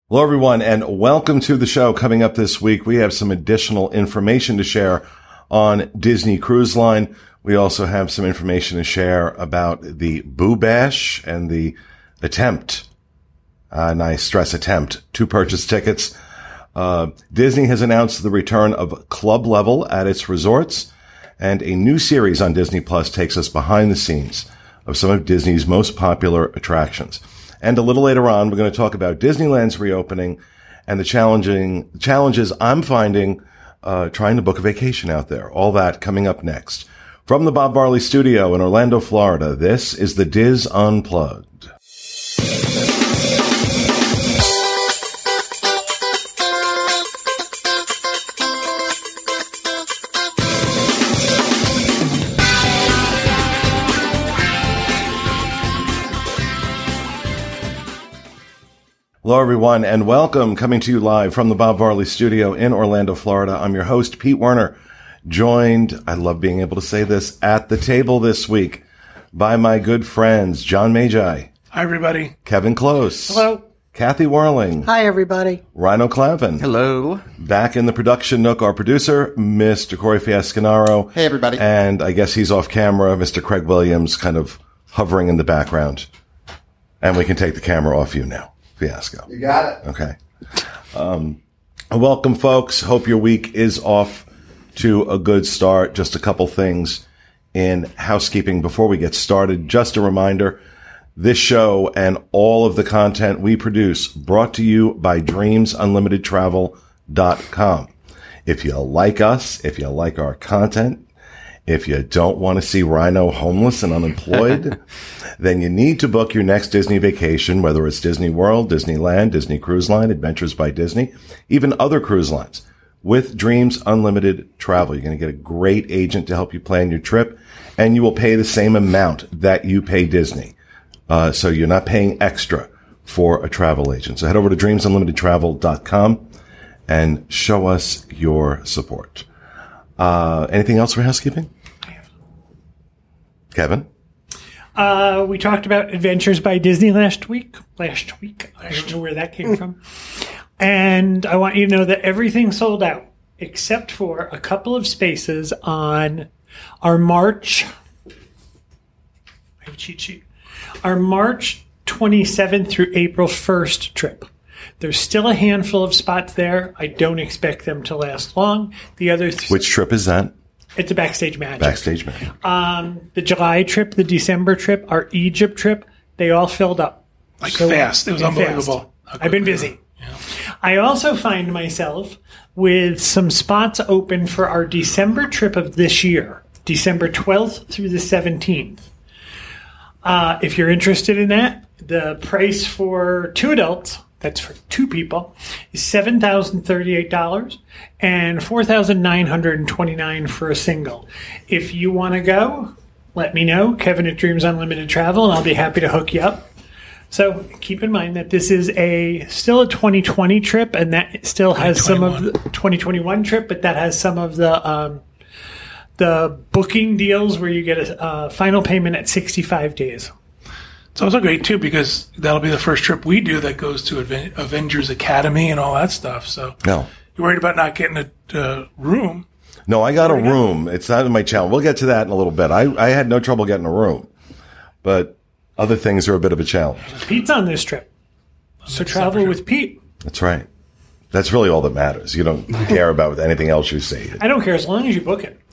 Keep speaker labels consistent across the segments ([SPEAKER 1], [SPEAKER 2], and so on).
[SPEAKER 1] Hello, everyone, and welcome to the show. Coming up this week, we have some additional information to share on Disney Cruise Line. We also have some information to share about the Boo Bash and the attempt, and I stress attempt, to purchase tickets. Disney has announced the return of Club Level at its resorts, and a new series on Disney Plus takes us behind the scenes of some of Disney's most popular attractions. And a little later on, we're going to talk about Disneyland's reopening and the challenges I'm finding trying to book a vacation out there. All that coming up next. From the Bob Varley Studio in Orlando, Florida, this is the Diz Unplugged. Hello, everyone, and welcome. Coming to you live from the Bob Varley Studio in Orlando, Florida. I'm your host, Pete Werner, joined, I love being able to say this, at the table this week by my good friends, John Magi.
[SPEAKER 2] Hi, everybody.
[SPEAKER 1] Kevin Close.
[SPEAKER 3] Hello.
[SPEAKER 1] Kathy Whirling.
[SPEAKER 3] Hi, everybody.
[SPEAKER 1] Rhino Clavin.
[SPEAKER 4] Hello.
[SPEAKER 1] Back in the production nook, our producer, Mr. Corey Fiascanaro.
[SPEAKER 4] Hey, everybody.
[SPEAKER 1] And I guess he's off camera, Mr. Craig Williams, kind of hovering in the background. And we can take the camera off you now. Fiasco.
[SPEAKER 4] You got it.
[SPEAKER 1] Okay. Welcome, folks. Hope your week is off to a good start. Just a couple things in housekeeping before we get started. Just a reminder, this show and all of the content we produce brought to you by DreamsUnlimitedTravel.com. If you like us, if you like our content, if you don't want to see Rhino homeless and unemployed, then you need to book your next Disney vacation, whether it's Disney World, Disneyland, Disney Cruise Line, Adventures by Disney, even other cruise lines. With Dreams Unlimited Travel, you're going to get a great agent to help you plan your trip, and you will pay the same amount that you pay Disney. So you're not paying extra for a travel agent. So head over to DreamsUnlimitedTravel.com and show us your support. Anything else for housekeeping? Kevin?
[SPEAKER 2] We talked about Adventures by Disney last week. I don't know where that came from. And I want you to know that everything sold out except for a couple of spaces on our March 27th through April 1st trip. There's still a handful of spots there. I don't expect them to last long. The other
[SPEAKER 1] Which trip is that?
[SPEAKER 2] It's a Backstage Magic.
[SPEAKER 1] Backstage Magic.
[SPEAKER 2] The July trip, the December trip, our Egypt trip, they all filled up.
[SPEAKER 4] Fast. It was unbelievable.
[SPEAKER 2] I've been busy. Yeah. I also find myself with some spots open for our December trip of this year, December 12th through the 17th. If you're interested in that, the price for two adults, that's for two people, is $7,038 and $4,929 for a single. If you want to go, let me know, Kevin at Dreams Unlimited Travel, and I'll be happy to hook you up. So keep in mind that this is still a 2020 trip, and that still has some of the 2021 trip, but that has some of the booking deals where you get a final payment at 65 days.
[SPEAKER 4] It's also great, too, because that'll be the first trip we do that goes to Avengers Academy and all that stuff. So
[SPEAKER 1] no.
[SPEAKER 4] You're worried about not getting a room.
[SPEAKER 1] No, I got a room. It's not in my challenge. We'll get to that in a little bit. I had no trouble getting a room. But other things are a bit of a challenge.
[SPEAKER 2] Pete's on this trip. So travel with Pete.
[SPEAKER 1] That's right. That's really all that matters. You don't care about anything else you see.
[SPEAKER 2] I don't care as long as you book it.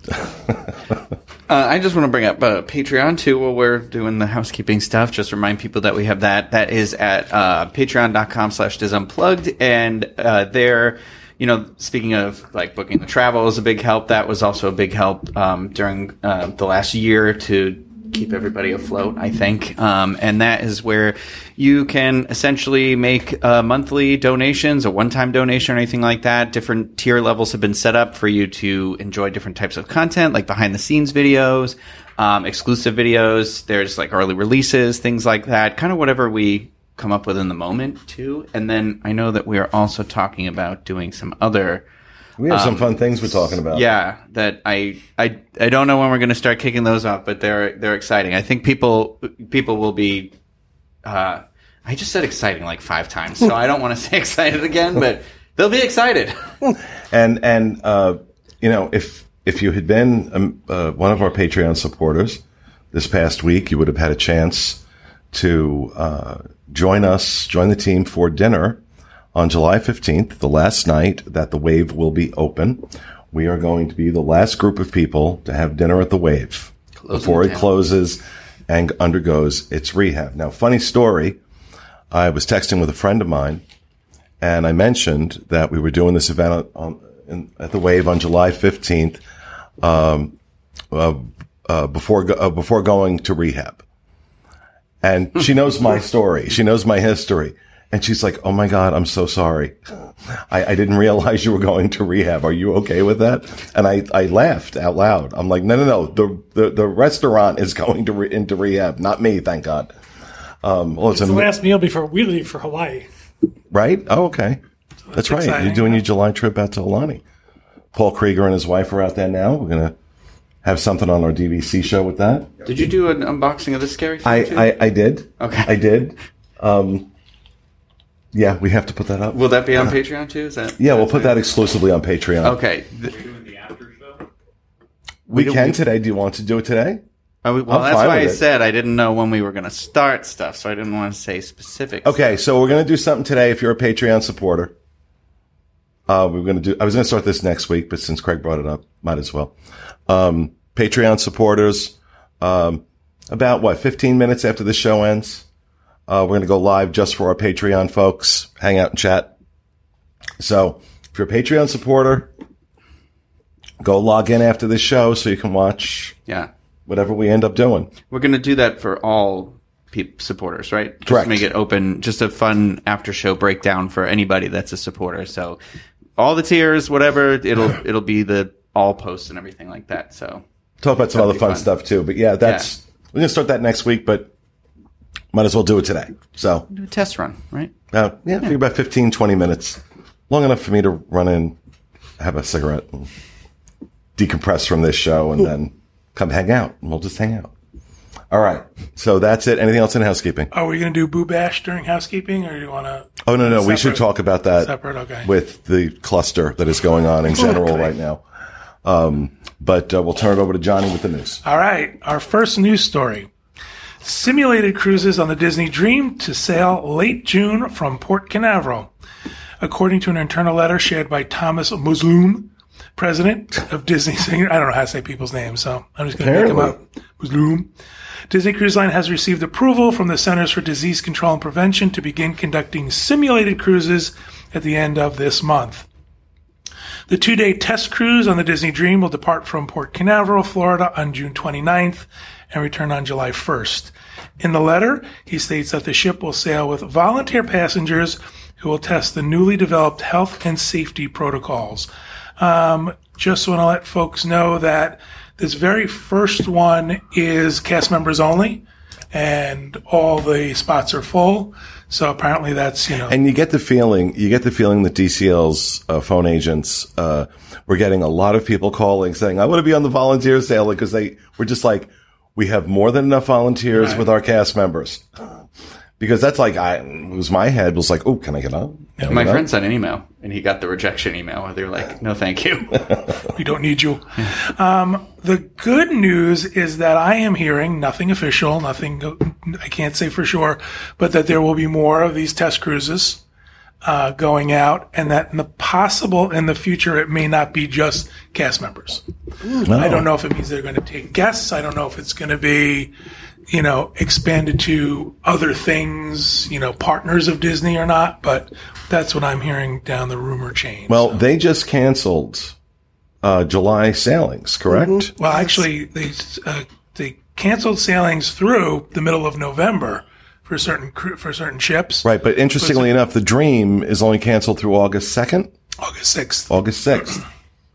[SPEAKER 5] I just want to bring up Patreon, too, while we're doing the housekeeping stuff. Just remind people that we have that. That is at patreon.com/disunplugged. And there, speaking of like booking the travel is a big help. That was also a big help during the last year to keep everybody afloat, I think. And that is where you can essentially make monthly donations, a one-time donation or anything like that. Different tier levels have been set up for you to enjoy different types of content, like behind-the-scenes videos, exclusive videos. There's like early releases, things like that, kind of whatever we come up with in the moment, too. And then I know that we are also talking about doing some other...
[SPEAKER 1] We have some fun things we're talking about.
[SPEAKER 5] Yeah, that I don't know when we're going to start kicking those off, but they're exciting. I think people will be I just said exciting like 5 times, so I don't want to say excited again, but they'll be excited.
[SPEAKER 1] And you know, if you had been one of our Patreon supporters this past week, you would have had a chance to join the team for dinner on July 15th, the last night that the Wave will be open. We are going to be the last group of people to have dinner at the Wave before it closes and undergoes its rehab. Now, funny story, I was texting with a friend of mine, and I mentioned that we were doing this event at the Wave on July 15th before going to rehab. And she knows my story. She knows my history. And she's like, oh, my God, I'm so sorry. I didn't realize you were going to rehab. Are you okay with that? And I laughed out loud. I'm like, no. The restaurant is going into rehab, not me, thank God.
[SPEAKER 2] It's the last meal before we leave for Hawaii.
[SPEAKER 1] Right? Oh, okay. So that's right. Exciting. You're doing your July trip out to Aulani. Paul Krieger and his wife are out there now. We're going to have something on our DVC show with that.
[SPEAKER 5] Did you do an unboxing of the scary thing too?
[SPEAKER 1] I did.
[SPEAKER 5] Okay.
[SPEAKER 1] I did. Yeah, we have to put that up.
[SPEAKER 5] Will that be on Patreon too?
[SPEAKER 1] Yeah, we'll put that exclusively on Patreon.
[SPEAKER 5] Okay.
[SPEAKER 3] Doing the after show?
[SPEAKER 1] We can today. Do you want to do it today?
[SPEAKER 5] Well, that's why I said I didn't know when we were going to start stuff, so I didn't want to say specifics.
[SPEAKER 1] Okay, so we're going to do something today. If you're a Patreon supporter, I was going to start this next week, but since Craig brought it up, might as well. Patreon supporters, about 15 minutes after the show ends, we're going to go live just for our Patreon folks, hang out and chat. So if you're a Patreon supporter, go log in after the show so you can watch.
[SPEAKER 5] Yeah.
[SPEAKER 1] Whatever we end up doing.
[SPEAKER 5] We're going to do that for all supporters, right? Just
[SPEAKER 1] Correct.
[SPEAKER 5] To make it open, just a fun after show breakdown for anybody that's a supporter. So all the tiers, whatever, it'll be the all posts and everything like that. So
[SPEAKER 1] talk about some other fun stuff too. But yeah, we're going to start that next week, but might as well do it today. So
[SPEAKER 5] do a test run, right?
[SPEAKER 1] I figure about 15, 20 minutes. Long enough for me to run in, have a cigarette, and decompress from this show, and then come hang out, and we'll just hang out. All right. So that's it. Anything else in housekeeping?
[SPEAKER 4] Are we going to do Boo Bash during housekeeping, or do you want to?
[SPEAKER 1] Oh, no. We should talk about that
[SPEAKER 4] okay.
[SPEAKER 1] With the cluster that is going on in general right now. But we'll turn it over to Johnny with the news.
[SPEAKER 4] All right. Our first news story. Simulated cruises on the Disney Dream to sail late June from Port Canaveral. According to an internal letter shared by Thomas Musloom, president of Disney, I don't know how to say people's names, so I'm just going to make them up. Musloom. Disney Cruise Line has received approval from the Centers for Disease Control and Prevention to begin conducting simulated cruises at the end of this month. The 2-day test cruise on the Disney Dream will depart from Port Canaveral, Florida on June 29th and return on July 1st. In the letter, he states that the ship will sail with volunteer passengers who will test the newly developed health and safety protocols. Just want to let folks know that this very first one is cast members only, and all the spots are full. So apparently that's,
[SPEAKER 1] And you get the feeling that DCL's phone agents were getting a lot of people calling saying, I want to be on the volunteer sailing, because we're just like, we have more than enough volunteers with our cast members. Because that's like, my head was like, oh, can I get on?
[SPEAKER 5] My friend sent an email, and he got the rejection email, where they were like, no, thank you.
[SPEAKER 4] We don't need you. The good news is that I am hearing nothing official, nothing, I can't say for sure, but that there will be more of these test cruises going out, and that in the future, it may not be just cast members.
[SPEAKER 1] No.
[SPEAKER 4] I don't know if it means they're going to take guests. I don't know if it's going to be, expanded to other things, partners of Disney or not, but that's what I'm hearing down the rumor chain.
[SPEAKER 1] Well, they just canceled July sailings, correct?
[SPEAKER 4] Mm-hmm. Well, actually, they canceled sailings through the middle of November for certain ships.
[SPEAKER 1] Right, but interestingly enough, the Dream is only canceled through August 2nd?
[SPEAKER 4] August 6th.
[SPEAKER 1] August 6th.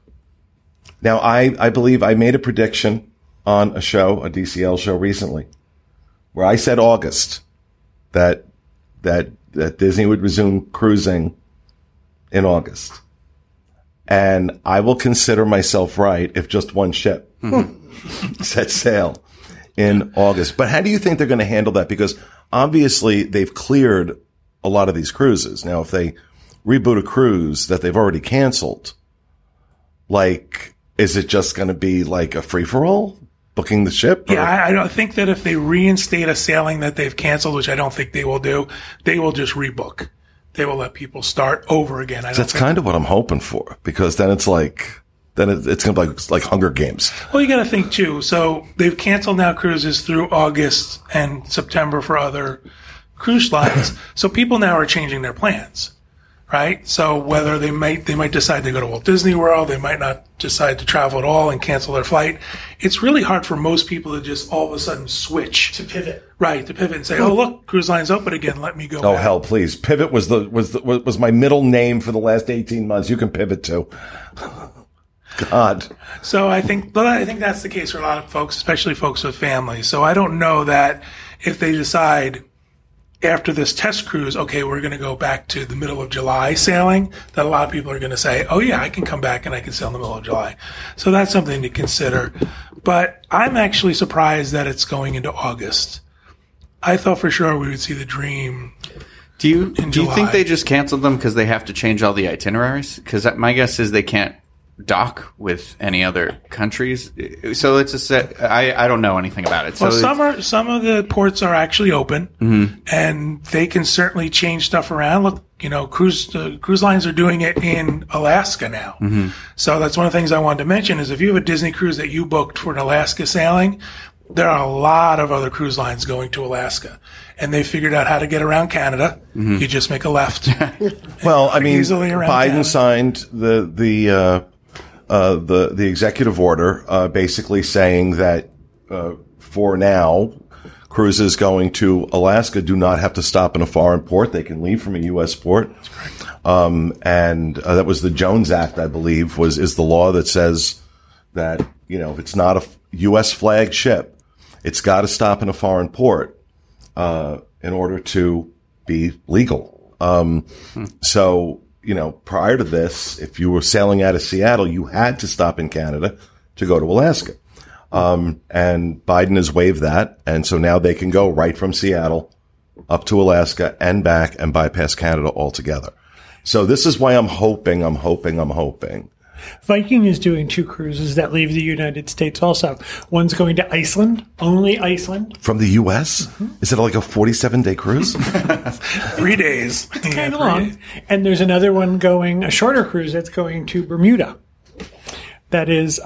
[SPEAKER 1] Now, I believe I made a prediction on a DCL show recently, where I said August, that Disney would resume cruising in August. And I will consider myself right if just one ship set sail in August. But how do you think they're going to handle that? Because obviously they've cleared a lot of these cruises. Now, if they reboot a cruise that they've already canceled, like, is it just going to be like a free-for-all? Booking the ship?
[SPEAKER 4] Yeah, I don't think that if they reinstate a sailing that they've canceled, which I don't think they will do, they will just rebook. They will let people start over again.
[SPEAKER 1] That's kind of what I'm hoping for, because then it's like, it's going to be like Hunger Games.
[SPEAKER 4] Well, you got to think too. So they've canceled now cruises through August and September for other cruise lines. So people now are changing their plans, right? So whether they might decide to go to Walt Disney World, they might not decide to travel at all and cancel their flight. It's really hard for most people to just all of a sudden switch
[SPEAKER 2] to pivot.
[SPEAKER 4] Right, to pivot and say, "Oh, look, cruise line's open again. Let me go."
[SPEAKER 1] Oh,
[SPEAKER 4] back.
[SPEAKER 1] hell, please! Pivot was my middle name for the last 18 months. You can pivot to. God.
[SPEAKER 4] So I think that's the case for a lot of folks, especially folks with families. So I don't know that if they decide after this test cruise, okay, we're going to go back to the middle of July sailing, that a lot of people are going to say, oh yeah, I can come back and I can sail in the middle of July. So that's something to consider. But I'm actually surprised that it's going into August. I thought for sure we would see the Dream.
[SPEAKER 5] Do you think they just canceled them because they have to change all the itineraries? Because my guess is they can't dock with any other countries. So it's a set. I don't know anything about it. So
[SPEAKER 4] well, some of the ports are actually open, and they can certainly change stuff around. Look, cruise lines are doing it in Alaska now. So that's one of the things I wanted to mention is if you have a Disney cruise that you booked for an Alaska sailing, there are a lot of other cruise lines going to Alaska, and they figured out how to get around Canada. You just make a left.
[SPEAKER 1] Well, I mean,
[SPEAKER 4] Biden
[SPEAKER 1] Canada signed the executive order, basically saying that, for now, cruises going to Alaska do not have to stop in a foreign port. They can leave from a U.S. port.
[SPEAKER 4] That's correct.
[SPEAKER 1] And that was the Jones Act, I believe, is the law that says that, if it's not a U.S. flagged ship, it's got to stop in a foreign port, in order to be legal. So, prior to this, if you were sailing out of Seattle, you had to stop in Canada to go to Alaska. And Biden has waived that. And so now they can go right from Seattle up to Alaska and back and bypass Canada altogether. So this is why I'm hoping.
[SPEAKER 2] Viking is doing 2 cruises that leave the United States also. One's going to Iceland, only Iceland.
[SPEAKER 1] From the U.S.? Is it like a 47-day cruise?
[SPEAKER 4] 3 days.
[SPEAKER 2] It's kind of long. And there's another one going, a shorter cruise that's going to Bermuda. That is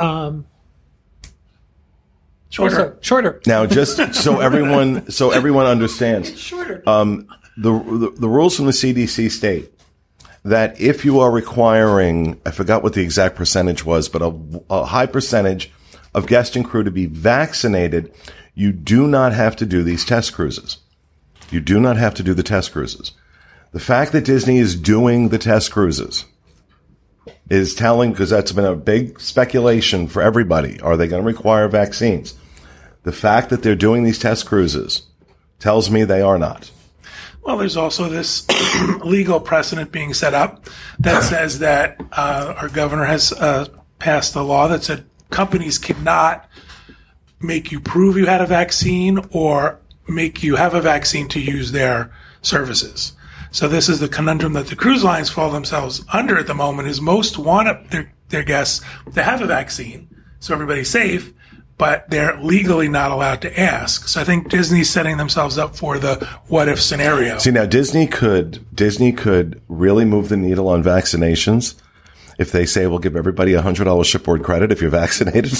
[SPEAKER 2] shorter.
[SPEAKER 1] Now, just so everyone understands,
[SPEAKER 2] Shorter.
[SPEAKER 1] The rules from the CDC state that if you are requiring, I forgot what the exact percentage was, but a high percentage of guest and crew to be vaccinated, you do not have to do these test cruises. You do not have to do the test cruises. The fact that Disney is doing the test cruises is telling, because that's been a big speculation for everybody. Are they going to require vaccines? The fact that they're doing these test cruises tells me they are not.
[SPEAKER 4] Well, there's also this legal precedent being set up that says that our governor has passed a law that said companies cannot make you prove you had a vaccine or make you have a vaccine to use their services. So this is the conundrum that the cruise lines fall themselves under at the moment is most want their guests to have a vaccine so everybody's safe, but they're legally not allowed to ask. So I think Disney's setting themselves up for the what if scenario.
[SPEAKER 1] See, now Disney could really move the needle on vaccinations if they say we'll give everybody $100 shipboard credit if you're vaccinated.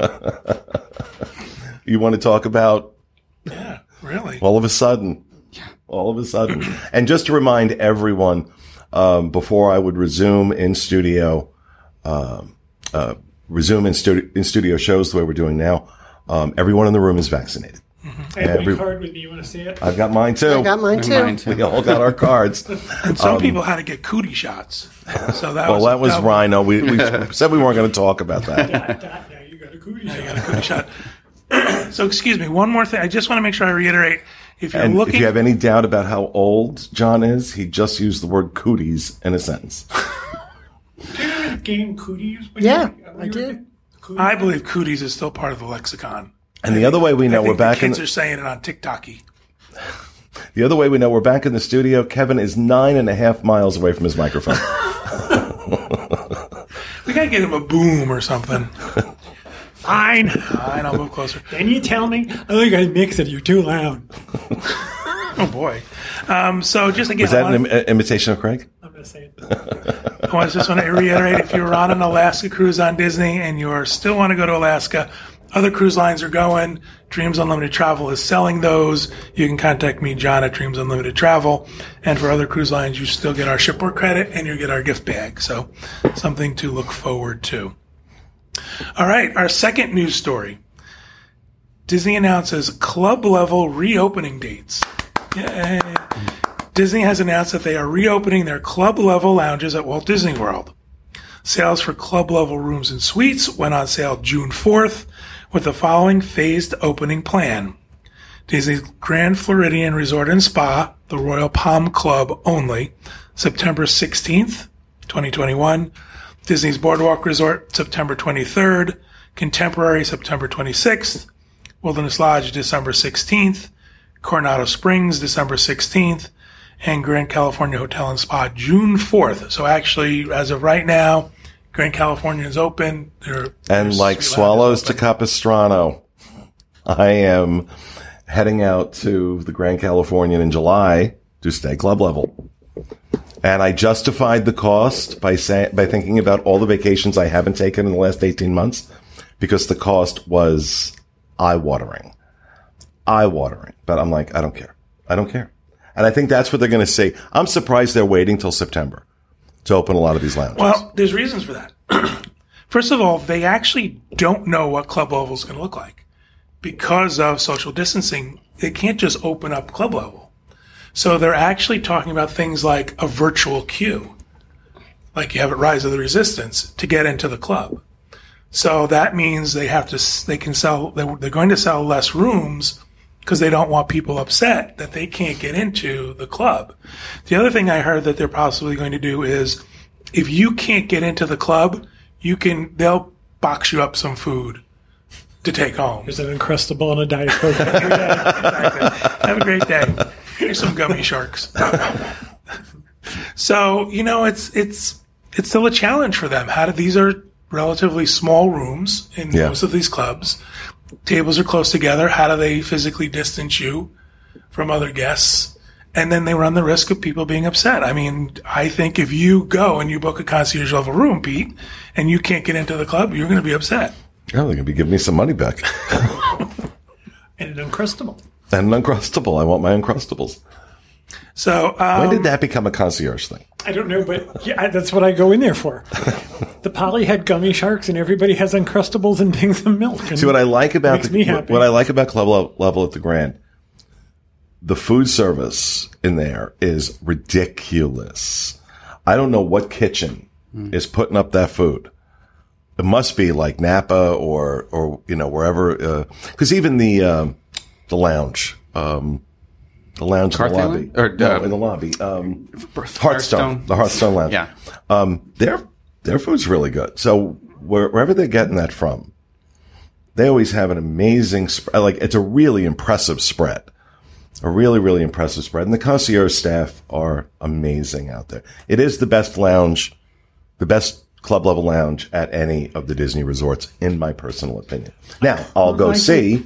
[SPEAKER 1] You want to talk about?
[SPEAKER 4] Yeah, really.
[SPEAKER 1] All of a sudden. And just to remind everyone, before I would resume in studio shows the way we're doing now, everyone in the room is vaccinated.
[SPEAKER 2] I have my card with me. You want to see it?
[SPEAKER 1] I've got mine too.
[SPEAKER 3] I got mine too.
[SPEAKER 1] We all got our cards.
[SPEAKER 4] And some people had to get cootie shots. So that
[SPEAKER 1] was Rhino. We said we weren't going to talk about that.
[SPEAKER 2] Now you got a cootie shot.
[SPEAKER 4] So excuse me, one more thing. I just want to make sure I reiterate. If you
[SPEAKER 1] have any doubt about how old John is, he just used the word cooties in a sentence.
[SPEAKER 2] Do you remember the game Cooties?
[SPEAKER 3] Yeah, I did.
[SPEAKER 4] I believe cooties is still part of the lexicon.
[SPEAKER 1] And the other way we know we're back
[SPEAKER 4] in. Kids are saying it on TikTok-y.
[SPEAKER 1] The other way we know we're back in the studio, Kevin is 9.5 miles away from his microphone.
[SPEAKER 4] We gotta get him a boom or something.
[SPEAKER 2] Fine.
[SPEAKER 4] Fine, I'll move closer.
[SPEAKER 2] Then you tell me, oh, you gotta mix it. You're too loud.
[SPEAKER 4] Oh boy. So just again,
[SPEAKER 1] Was that an imitation of Craig?
[SPEAKER 2] I'm gonna say it.
[SPEAKER 4] I just want to reiterate: if you're on an Alaska cruise on Disney and you still want to go to Alaska, other cruise lines are going. Dreams Unlimited Travel is selling those. You can contact me, John, at Dreams Unlimited Travel. And for other cruise lines, you still get our shipboard credit and you get our gift bag. So something to look forward to. All right, our second news story. Disney announces club-level reopening dates. Yay. Disney has announced that they are reopening their club-level lounges at Walt Disney World. Sales for club-level rooms and suites went on sale June 4th with the following phased opening plan. Disney's Grand Floridian Resort and Spa, the Royal Palm Club only, September 16th, 2021. Disney's Boardwalk Resort, September 23rd. Contemporary, September 26th. Wilderness Lodge, December 16th. Coronado Springs, December 16th. And Grand California Hotel and Spa, June 4th. So actually, as of right now, Grand California is open.
[SPEAKER 1] And like swallows to Capistrano, I am heading out to the Grand Californian in July to stay club level. And I justified the cost by thinking about all the vacations I haven't taken in the last 18 months because the cost was eye-watering. But I'm like, I don't care. And I think that's what they're going to say. I'm surprised they're waiting till September to open a lot of these lounges.
[SPEAKER 4] Well, there's reasons for that. First of all, they actually don't know what club level is going to look like. Because of social distancing, they can't just open up club level. So they're actually talking about things like a virtual queue, like you have at Rise of the Resistance, to get into the club. So that means they're going to sell less rooms because they don't want people upset that they can't get into the club. The other thing I heard that they're possibly going to do is if you can't get into the club, they'll box you up some food to take home.
[SPEAKER 2] There's an Uncrustable and a Diet Coke.
[SPEAKER 4] Exactly. Have a great day. Here's some gummy sharks. So, it's still a challenge for them. These are relatively small rooms in most of these clubs. Tables are close together. How do they physically distance you from other guests? And then they run the risk of people being upset. I mean, I think if you go and you book a concierge level room, Pete, and you can't get into the club, you're going to be upset.
[SPEAKER 1] Yeah, they're going to be giving me some money back.
[SPEAKER 2] And an Uncrustable.
[SPEAKER 1] And an Uncrustable. I want my Uncrustables.
[SPEAKER 4] So
[SPEAKER 1] when did that become a concierge thing?
[SPEAKER 2] I don't know, but that's what I go in there for. The Poly had gummy sharks, and everybody has Uncrustables and things of milk.
[SPEAKER 1] See, what I like about
[SPEAKER 2] what
[SPEAKER 1] I like about club level at the Grand, the food service in there is ridiculous. I don't know what kitchen is putting up that food. It must be like Napa or wherever, because even the lounge. The lounge in the lobby. In the lobby. Hearthstone. The Hearthstone Lounge.
[SPEAKER 5] Yeah.
[SPEAKER 1] Their food's really good. So wherever they're getting that from, they always have an amazing it's a really impressive spread. A really, really impressive spread. And the concierge staff are amazing out there. It is the best lounge, the best club level lounge at any of the Disney resorts, in my personal opinion. Now, I'll go see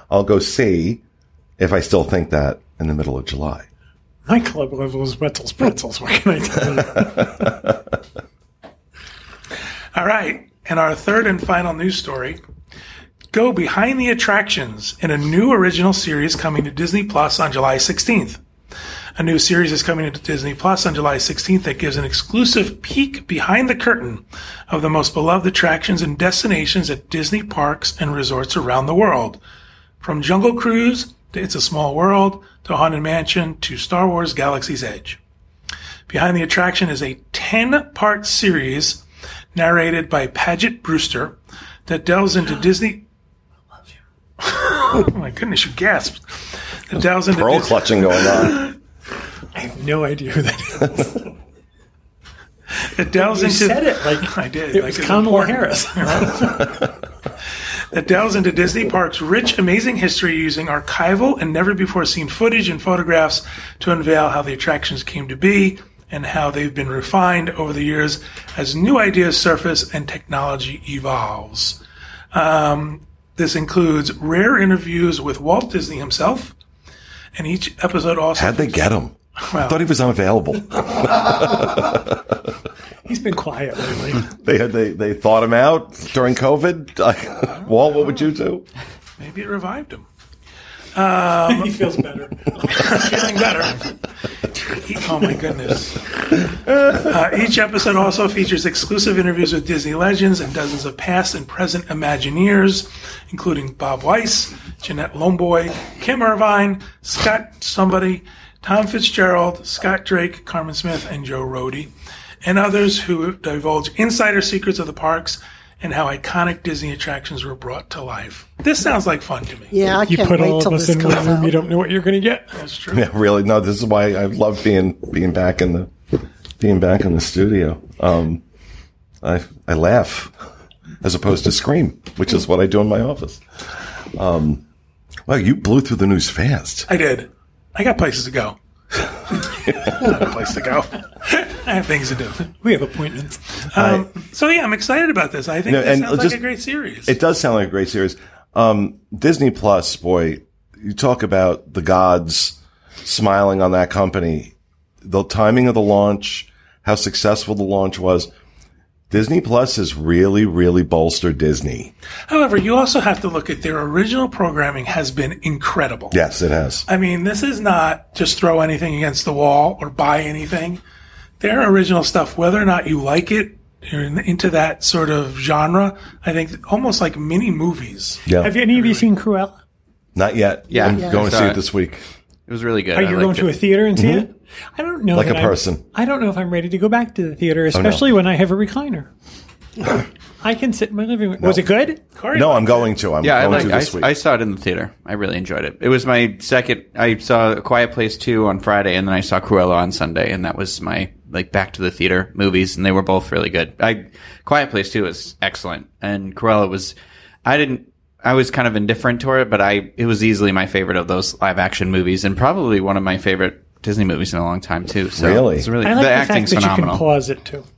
[SPEAKER 1] if I still think that in the middle of July.
[SPEAKER 2] My club level is pretzels. What can I tell you?
[SPEAKER 4] All right. And our third and final news story. Go behind the attractions in a new original series coming to Disney Plus on July 16th. A new series is coming to Disney Plus on July 16th that gives an exclusive peek behind the curtain of the most beloved attractions and destinations at Disney parks and resorts around the world. From Jungle Cruise to It's a Small World to Haunted Mansion to Star Wars Galaxy's Edge. Behind the Attraction is a 10-part series narrated by Paget Brewster that delves into Disney... I love you. Oh my goodness, you gasped. That delves into
[SPEAKER 1] pearl clutching going on.
[SPEAKER 2] I have no idea who that is.
[SPEAKER 4] It delves into...
[SPEAKER 2] You said it like
[SPEAKER 4] I did.
[SPEAKER 2] It was Kamala Harris.
[SPEAKER 4] that delves into Disney Parks' rich, amazing history using archival and never-before-seen footage and photographs to unveil how the attractions came to be and how they've been refined over the years as new ideas surface and technology evolves. This includes rare interviews with Walt Disney himself, and each episode also...
[SPEAKER 1] How'd they get him?
[SPEAKER 4] Well,
[SPEAKER 1] I thought he was unavailable.
[SPEAKER 2] He's been quiet lately.
[SPEAKER 1] They thought him out during COVID. Like, Walt, what would you do?
[SPEAKER 4] maybe it revived him.
[SPEAKER 2] He feels better.
[SPEAKER 4] Feeling better. Oh my goodness. Each episode also features exclusive interviews with Disney legends and dozens of past and present Imagineers, including Bob Weiss, Jeanette Lomboy, Kim Irvine, Scott Somebody, Tom Fitzgerald, Scott Drake, Carmen Smith, and Joe Rohde, and others who divulge insider secrets of the parks and how iconic Disney attractions were brought to life. This sounds like fun to me.
[SPEAKER 3] Yeah, I
[SPEAKER 2] You
[SPEAKER 3] can't
[SPEAKER 2] put
[SPEAKER 3] wait
[SPEAKER 2] all
[SPEAKER 3] till
[SPEAKER 2] of us
[SPEAKER 3] this
[SPEAKER 2] in one
[SPEAKER 3] comes
[SPEAKER 2] room,
[SPEAKER 3] out.
[SPEAKER 2] you don't know what you're going to get.
[SPEAKER 4] That's true.
[SPEAKER 1] Yeah, really. No, this is why I love being back in the studio. I laugh as opposed to scream, which is what I do in my office. Wow, you blew through the news fast.
[SPEAKER 4] I did. I got places to go. I got a place to go. I have things to do.
[SPEAKER 2] We have appointments.
[SPEAKER 4] So yeah, I'm excited about this. I think
[SPEAKER 1] No,
[SPEAKER 4] this
[SPEAKER 1] and
[SPEAKER 4] sounds like
[SPEAKER 1] just-
[SPEAKER 4] a great series.
[SPEAKER 1] It does sound like a great series. Disney Plus, boy, you talk about the gods smiling on that company. The timing of the launch, how successful the launch was. Disney Plus has really, really bolstered Disney.
[SPEAKER 4] However, you also have to look at their original programming has been incredible.
[SPEAKER 1] Yes, it has.
[SPEAKER 4] I mean, this is not just throw anything against the wall or buy anything. Their original stuff, whether or not you like it, you're into that sort of genre, I think almost like mini movies.
[SPEAKER 1] Yeah.
[SPEAKER 2] Have any of you seen Cruella?
[SPEAKER 1] Not yet.
[SPEAKER 5] Yeah.
[SPEAKER 1] I'm
[SPEAKER 5] Yeah.
[SPEAKER 1] going to
[SPEAKER 5] Saw
[SPEAKER 1] see
[SPEAKER 5] it.
[SPEAKER 1] it this week.
[SPEAKER 5] It was really good.
[SPEAKER 2] Are
[SPEAKER 5] I
[SPEAKER 2] you
[SPEAKER 5] liked
[SPEAKER 2] going to
[SPEAKER 5] it.
[SPEAKER 2] a theater and see it? I don't know.
[SPEAKER 1] Like
[SPEAKER 2] that
[SPEAKER 1] a person.
[SPEAKER 2] I don't know if I'm ready to go back to the theater, especially when I have a recliner. I can sit in my living room. Was it good?
[SPEAKER 4] Corey,
[SPEAKER 1] No, I'm going to. I'm
[SPEAKER 5] Yeah,
[SPEAKER 1] going to this week.
[SPEAKER 5] I saw it in the theater. I really enjoyed it. It was my second. I saw A Quiet Place 2 on Friday, and then I saw Cruella on Sunday, and that was my back to the theater movies, and they were both really good. Quiet Place 2 was excellent, and Cruella was. I was kind of indifferent toward it, but it was easily my favorite of those live action movies, and probably one of my favorite Disney movies in a long time too. So
[SPEAKER 1] Really?
[SPEAKER 5] it's really
[SPEAKER 2] I like
[SPEAKER 5] the
[SPEAKER 2] the
[SPEAKER 5] acting's
[SPEAKER 2] fact that
[SPEAKER 5] phenomenal.
[SPEAKER 2] you can pause it too.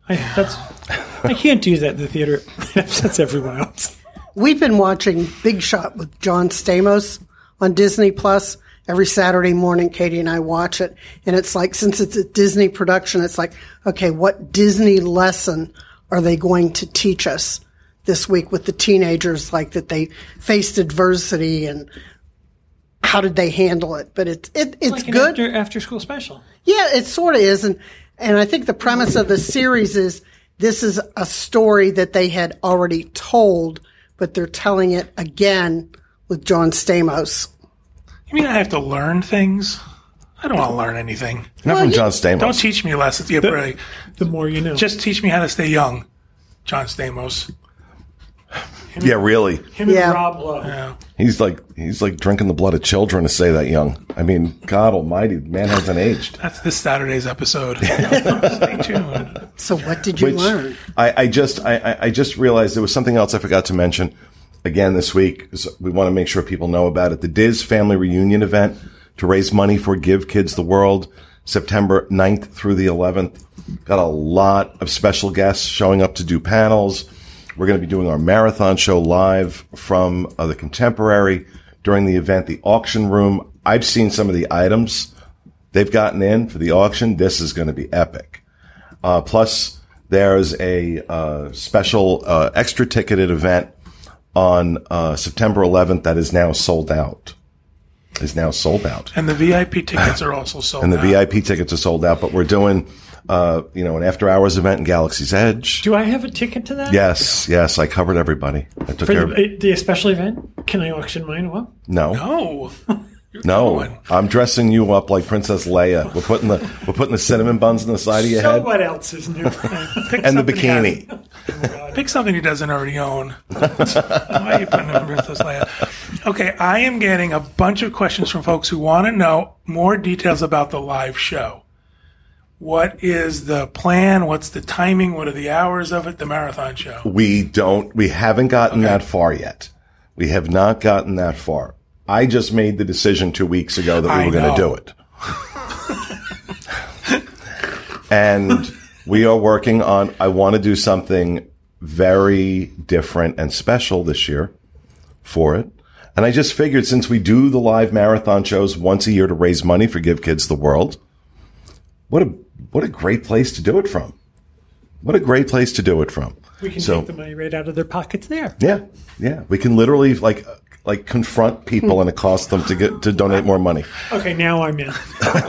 [SPEAKER 2] I can't do that in the theater. It upsets everyone else.
[SPEAKER 3] We've been watching Big Shot with John Stamos on Disney Plus. Every Saturday morning, Katie and I watch it. And it's like, since it's a Disney production, it's like, okay, what Disney lesson are they going to teach us this week with the teenagers, like that they faced adversity and how did they handle it? But it's
[SPEAKER 2] Like an
[SPEAKER 3] good.
[SPEAKER 2] after school special.
[SPEAKER 3] Yeah, it sort of is. And I think the premise of the series is this is a story that they had already told, but they're telling it again with John Stamos.
[SPEAKER 4] You mean I have to learn things? I don't want to learn anything.
[SPEAKER 1] Not from John Stamos.
[SPEAKER 4] Don't teach me lessons. Yeah, right.
[SPEAKER 2] The more you know.
[SPEAKER 4] Just teach me how to stay young, John Stamos.
[SPEAKER 1] Yeah, really.
[SPEAKER 2] Him
[SPEAKER 3] Yeah.
[SPEAKER 2] and Rob Lowe.
[SPEAKER 4] Yeah.
[SPEAKER 1] He's like drinking the blood of children to say that young. I mean, God Almighty, the man hasn't aged.
[SPEAKER 4] That's this Saturday's episode. Stay tuned.
[SPEAKER 3] So what did you learn?
[SPEAKER 1] I just realized there was something else I forgot to mention again this week. 'Cause we want to make sure people know about it. The Diz Family Reunion event to raise money for Give Kids the World, September 9th through the 11th. Got a lot of special guests showing up to do panels. We're going to be doing our marathon show live from the Contemporary during the event. The auction room, I've seen some of the items they've gotten in for the auction. This is going to be epic. Plus, there's a special extra ticketed event on September 11th that is now sold out.
[SPEAKER 4] And the VIP tickets are also sold
[SPEAKER 1] And the
[SPEAKER 4] out.
[SPEAKER 1] VIP tickets are sold out, but we're doing, an after-hours event in Galaxy's Edge.
[SPEAKER 2] Do I have a ticket to that?
[SPEAKER 1] Yes, I covered everybody. I took
[SPEAKER 2] For
[SPEAKER 1] care of
[SPEAKER 2] the special event? Can I auction mine off?
[SPEAKER 1] No.
[SPEAKER 4] No. You're
[SPEAKER 1] No,
[SPEAKER 4] going.
[SPEAKER 1] I'm dressing you up like Princess Leia. We're putting the cinnamon buns on the side of your
[SPEAKER 2] So
[SPEAKER 1] head
[SPEAKER 2] what else is new?
[SPEAKER 4] Pick
[SPEAKER 1] and the
[SPEAKER 4] something he
[SPEAKER 1] bikini.
[SPEAKER 4] has- Pick something he doesn't already own. Why are you putting him in Princess Leia? Okay, I am getting a bunch of questions from folks who want to know more details about the live show. What is the plan? What's the timing? What are the hours of it? The marathon show.
[SPEAKER 1] We haven't gotten that far yet. We have not gotten that far. I just made the decision 2 weeks ago that we were going to do it. And we are working on, I want to do something very different and special this year for it. And I just figured since we do the live marathon shows once a year to raise money for Give Kids the World, what a great place to do it from. What a great place to do it from.
[SPEAKER 2] We can take the money right out of their pockets there.
[SPEAKER 1] Yeah. Yeah. We can literally like confront people and accost them to donate more money.
[SPEAKER 2] Okay, now I'm in.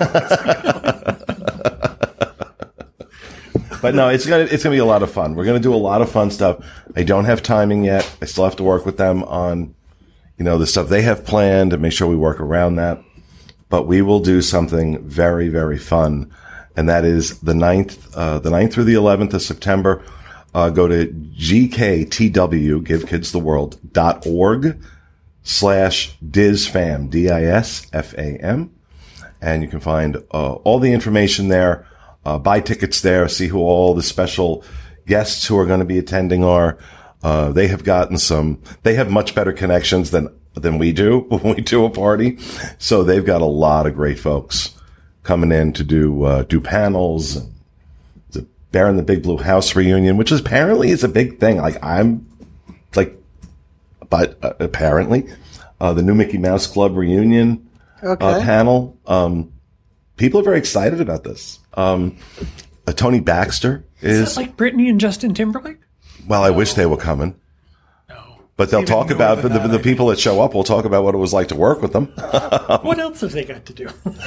[SPEAKER 1] But no, it's gonna be a lot of fun. We're gonna do a lot of fun stuff. I don't have timing yet. I still have to work with them on, the stuff they have planned and make sure we work around that. But we will do something very, very fun. And that is the 9th through the 11th of September. Go to GKTW, GiveKidsTheWorld.org/DizFam, DISFAM. And you can find all the information there. Buy tickets there, see who all the special guests who are going to be attending are. They have much better connections than we do when we do a party. So they've got a lot of great folks coming in to do panels and the Bear in the Big Blue House reunion, which apparently is a big thing. But apparently, the new Mickey Mouse Club reunion panel. People are very excited about this. Tony Baxter
[SPEAKER 2] is that like Britney and Justin Timberlake?
[SPEAKER 1] Well, I wish they were coming.
[SPEAKER 4] No.
[SPEAKER 1] But they'll talk about the people that show up will talk about what it was like to work with them.
[SPEAKER 2] What else have they got to do?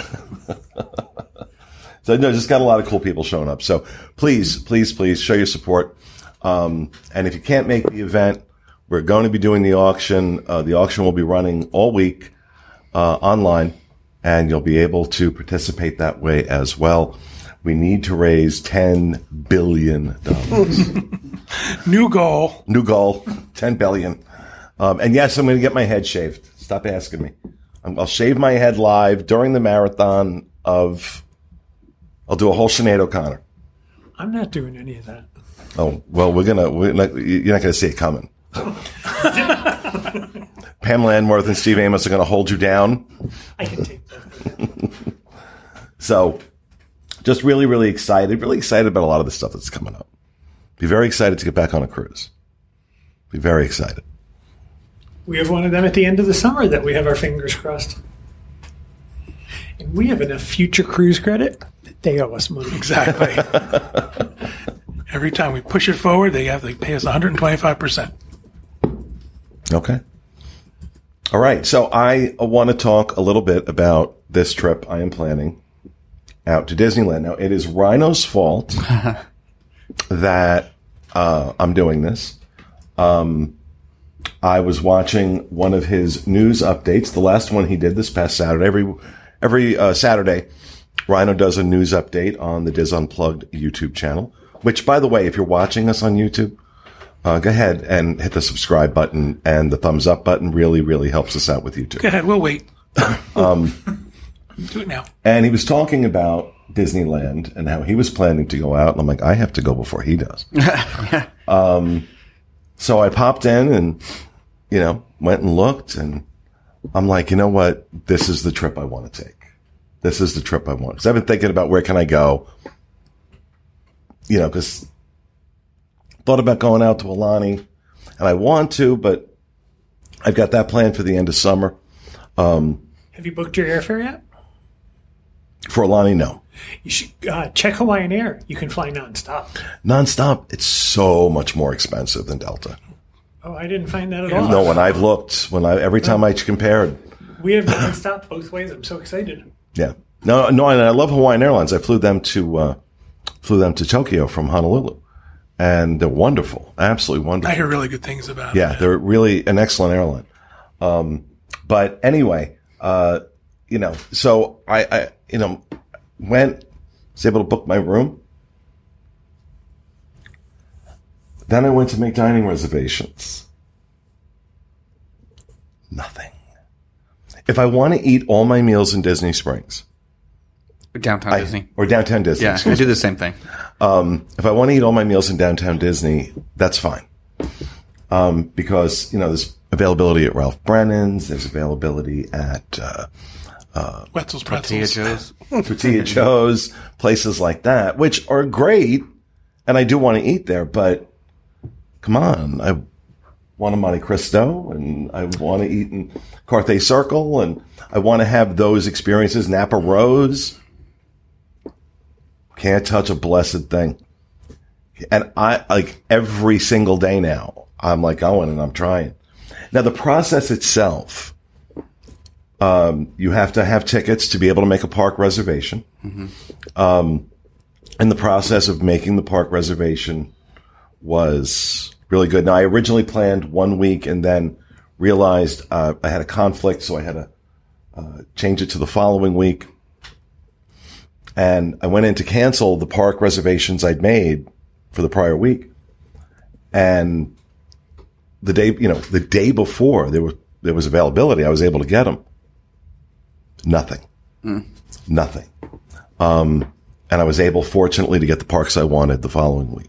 [SPEAKER 1] So no, just got a lot of cool people showing up. So please, please, please show your support. And if you can't make the event, we're going to be doing the auction. The auction will be running all week online, and you'll be able to participate that way as well. We need to raise $10 billion.
[SPEAKER 4] New goal,
[SPEAKER 1] $10 billion. And yes, I'm going to get my head shaved. Stop asking me. I'll shave my head live during the marathon I'll do a whole Sinead O'Connor.
[SPEAKER 2] I'm not doing any of that.
[SPEAKER 1] Oh, well, you're not going to see it coming. Pamela Anworth and Steve Amos are going to hold you down.
[SPEAKER 2] I can take that.
[SPEAKER 1] So, just really, really excited about a lot of the stuff that's coming up. Be very excited to get back on a cruise. Be very excited.
[SPEAKER 2] We have one of them at the end of the summer that we have our fingers crossed. And we have enough future cruise credit that they owe us money.
[SPEAKER 4] Exactly. Every time we push it forward, they pay us 125%.
[SPEAKER 1] Okay. All right. So I want to talk a little bit about this trip I am planning out to Disneyland. Now, it is Rhino's fault that I'm doing this. I was watching one of his news updates, the last one he did this past Saturday. Every Saturday, Rhino does a news update on the Diz Unplugged YouTube channel, which, by the way, if you're watching us on YouTube, go ahead and hit the subscribe button and the thumbs up button. Really, really helps us out with YouTube.
[SPEAKER 4] Go ahead. We'll wait. Do it now.
[SPEAKER 1] And he was talking about Disneyland and how he was planning to go out. And I'm like, I have to go before he does. So I popped in and, went and looked. And I'm like, you know what? This is the trip I want to take. This is the trip I want. Because I've been thinking about where can I go. Because thought about going out to Aulani, and I want to, but I've got that planned for the end of summer.
[SPEAKER 2] Have you booked your airfare yet?
[SPEAKER 1] For Aulani, no.
[SPEAKER 2] You should check Hawaiian Air. You can fly nonstop.
[SPEAKER 1] Nonstop, it's so much more expensive than Delta.
[SPEAKER 2] Oh, I didn't find that at all.
[SPEAKER 1] No, when I've looked, every time I compared.
[SPEAKER 2] We have nonstop both ways. I'm so excited.
[SPEAKER 1] Yeah. No, and I love Hawaiian Airlines. I flew them to Tokyo from Honolulu. And they're wonderful, absolutely wonderful.
[SPEAKER 4] I hear really good things about it.
[SPEAKER 1] Yeah, they're really an excellent airline. But anyway, so I was able to book my room. Then I went to make dining reservations. Nothing. If I want to eat all my meals in Disney Springs,
[SPEAKER 5] Downtown Disney.
[SPEAKER 1] Or Downtown Disney.
[SPEAKER 5] Yeah, I do the same thing.
[SPEAKER 1] If I want to eat all my meals in Downtown Disney, that's fine. Because, there's availability at Ralph Brennan's, there's availability at
[SPEAKER 4] Wetzel's
[SPEAKER 5] Tortilla
[SPEAKER 4] Pretzels.
[SPEAKER 5] Joe's.
[SPEAKER 1] Tortilla Joe's, places like that, which are great, and I do want to eat there, but come on, I want a Monte Cristo, and I want to eat in Carthay Circle, and I want to have those experiences. Napa Rose. Can't touch a blessed thing. And I, like, every single day now, I'm like going and I'm trying. Now, the process itself, you have to have tickets to be able to make a park reservation. And the process of making the park reservation was really good. Now, I originally planned 1 week and then realized I had a conflict, so I had to change it to the following week. And I went in to cancel the park reservations I'd made for the prior week. And the day before there was availability, I was able to get them. Nothing. Nothing. And I was able, fortunately, to get the parks I wanted the following week.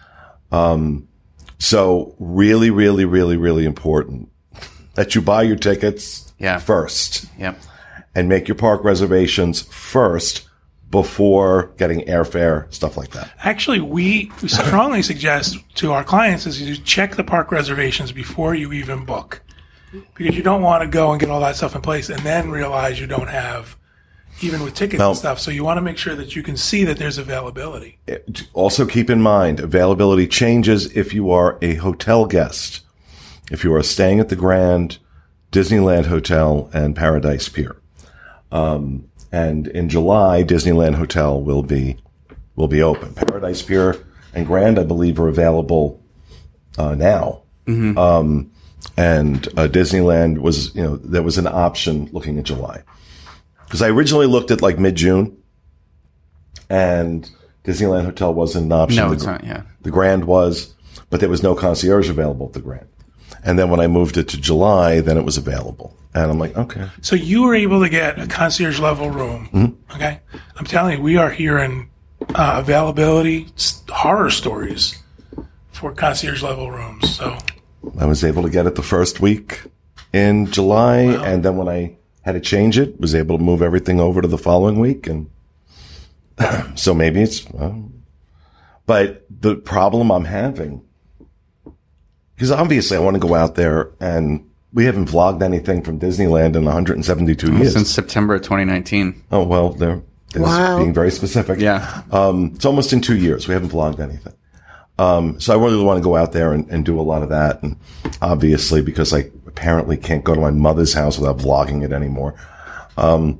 [SPEAKER 1] So really, really, really, really important that you buy your tickets first.
[SPEAKER 5] Yep.
[SPEAKER 1] And make your park reservations first before getting airfare, stuff like that.
[SPEAKER 4] Actually, we strongly suggest to our clients is you check the park reservations before you even book. Because you don't want to go and get all that stuff in place and then realize you don't have, even with tickets and stuff. So you want to make sure that you can see that there's availability.
[SPEAKER 1] Also keep in mind, availability changes if you are a hotel guest. If you are staying at the Grand, Disneyland Hotel, and Paradise Pier. And in July, Disneyland Hotel will be open. Paradise Pier and Grand, I believe, are available now. And Disneyland was, there was an option looking at July. Because I originally looked at like mid-June, and Disneyland Hotel wasn't an option.
[SPEAKER 5] No, it's not, yeah.
[SPEAKER 1] The Grand was, but there was no concierge available at the Grand. And then when I moved it to July, then it was available. And I'm like, okay.
[SPEAKER 4] So you were able to get a concierge level room. Okay. I'm telling you, we are hearing availability horror stories for concierge level rooms. So
[SPEAKER 1] I was able to get it the first week in July. Wow. And then when I had to change it, was able to move everything over to the following week. And so maybe it's, but the problem I'm having, because obviously I want to go out there, and we haven't vlogged anything from Disneyland in 172 years.
[SPEAKER 5] Since September of 2019.
[SPEAKER 1] Oh, well, they're being very specific.
[SPEAKER 5] Yeah.
[SPEAKER 1] It's almost in 2 years. We haven't vlogged anything. So I really want to go out there and do a lot of that. And obviously, because I apparently can't go to my mother's house without vlogging it anymore. And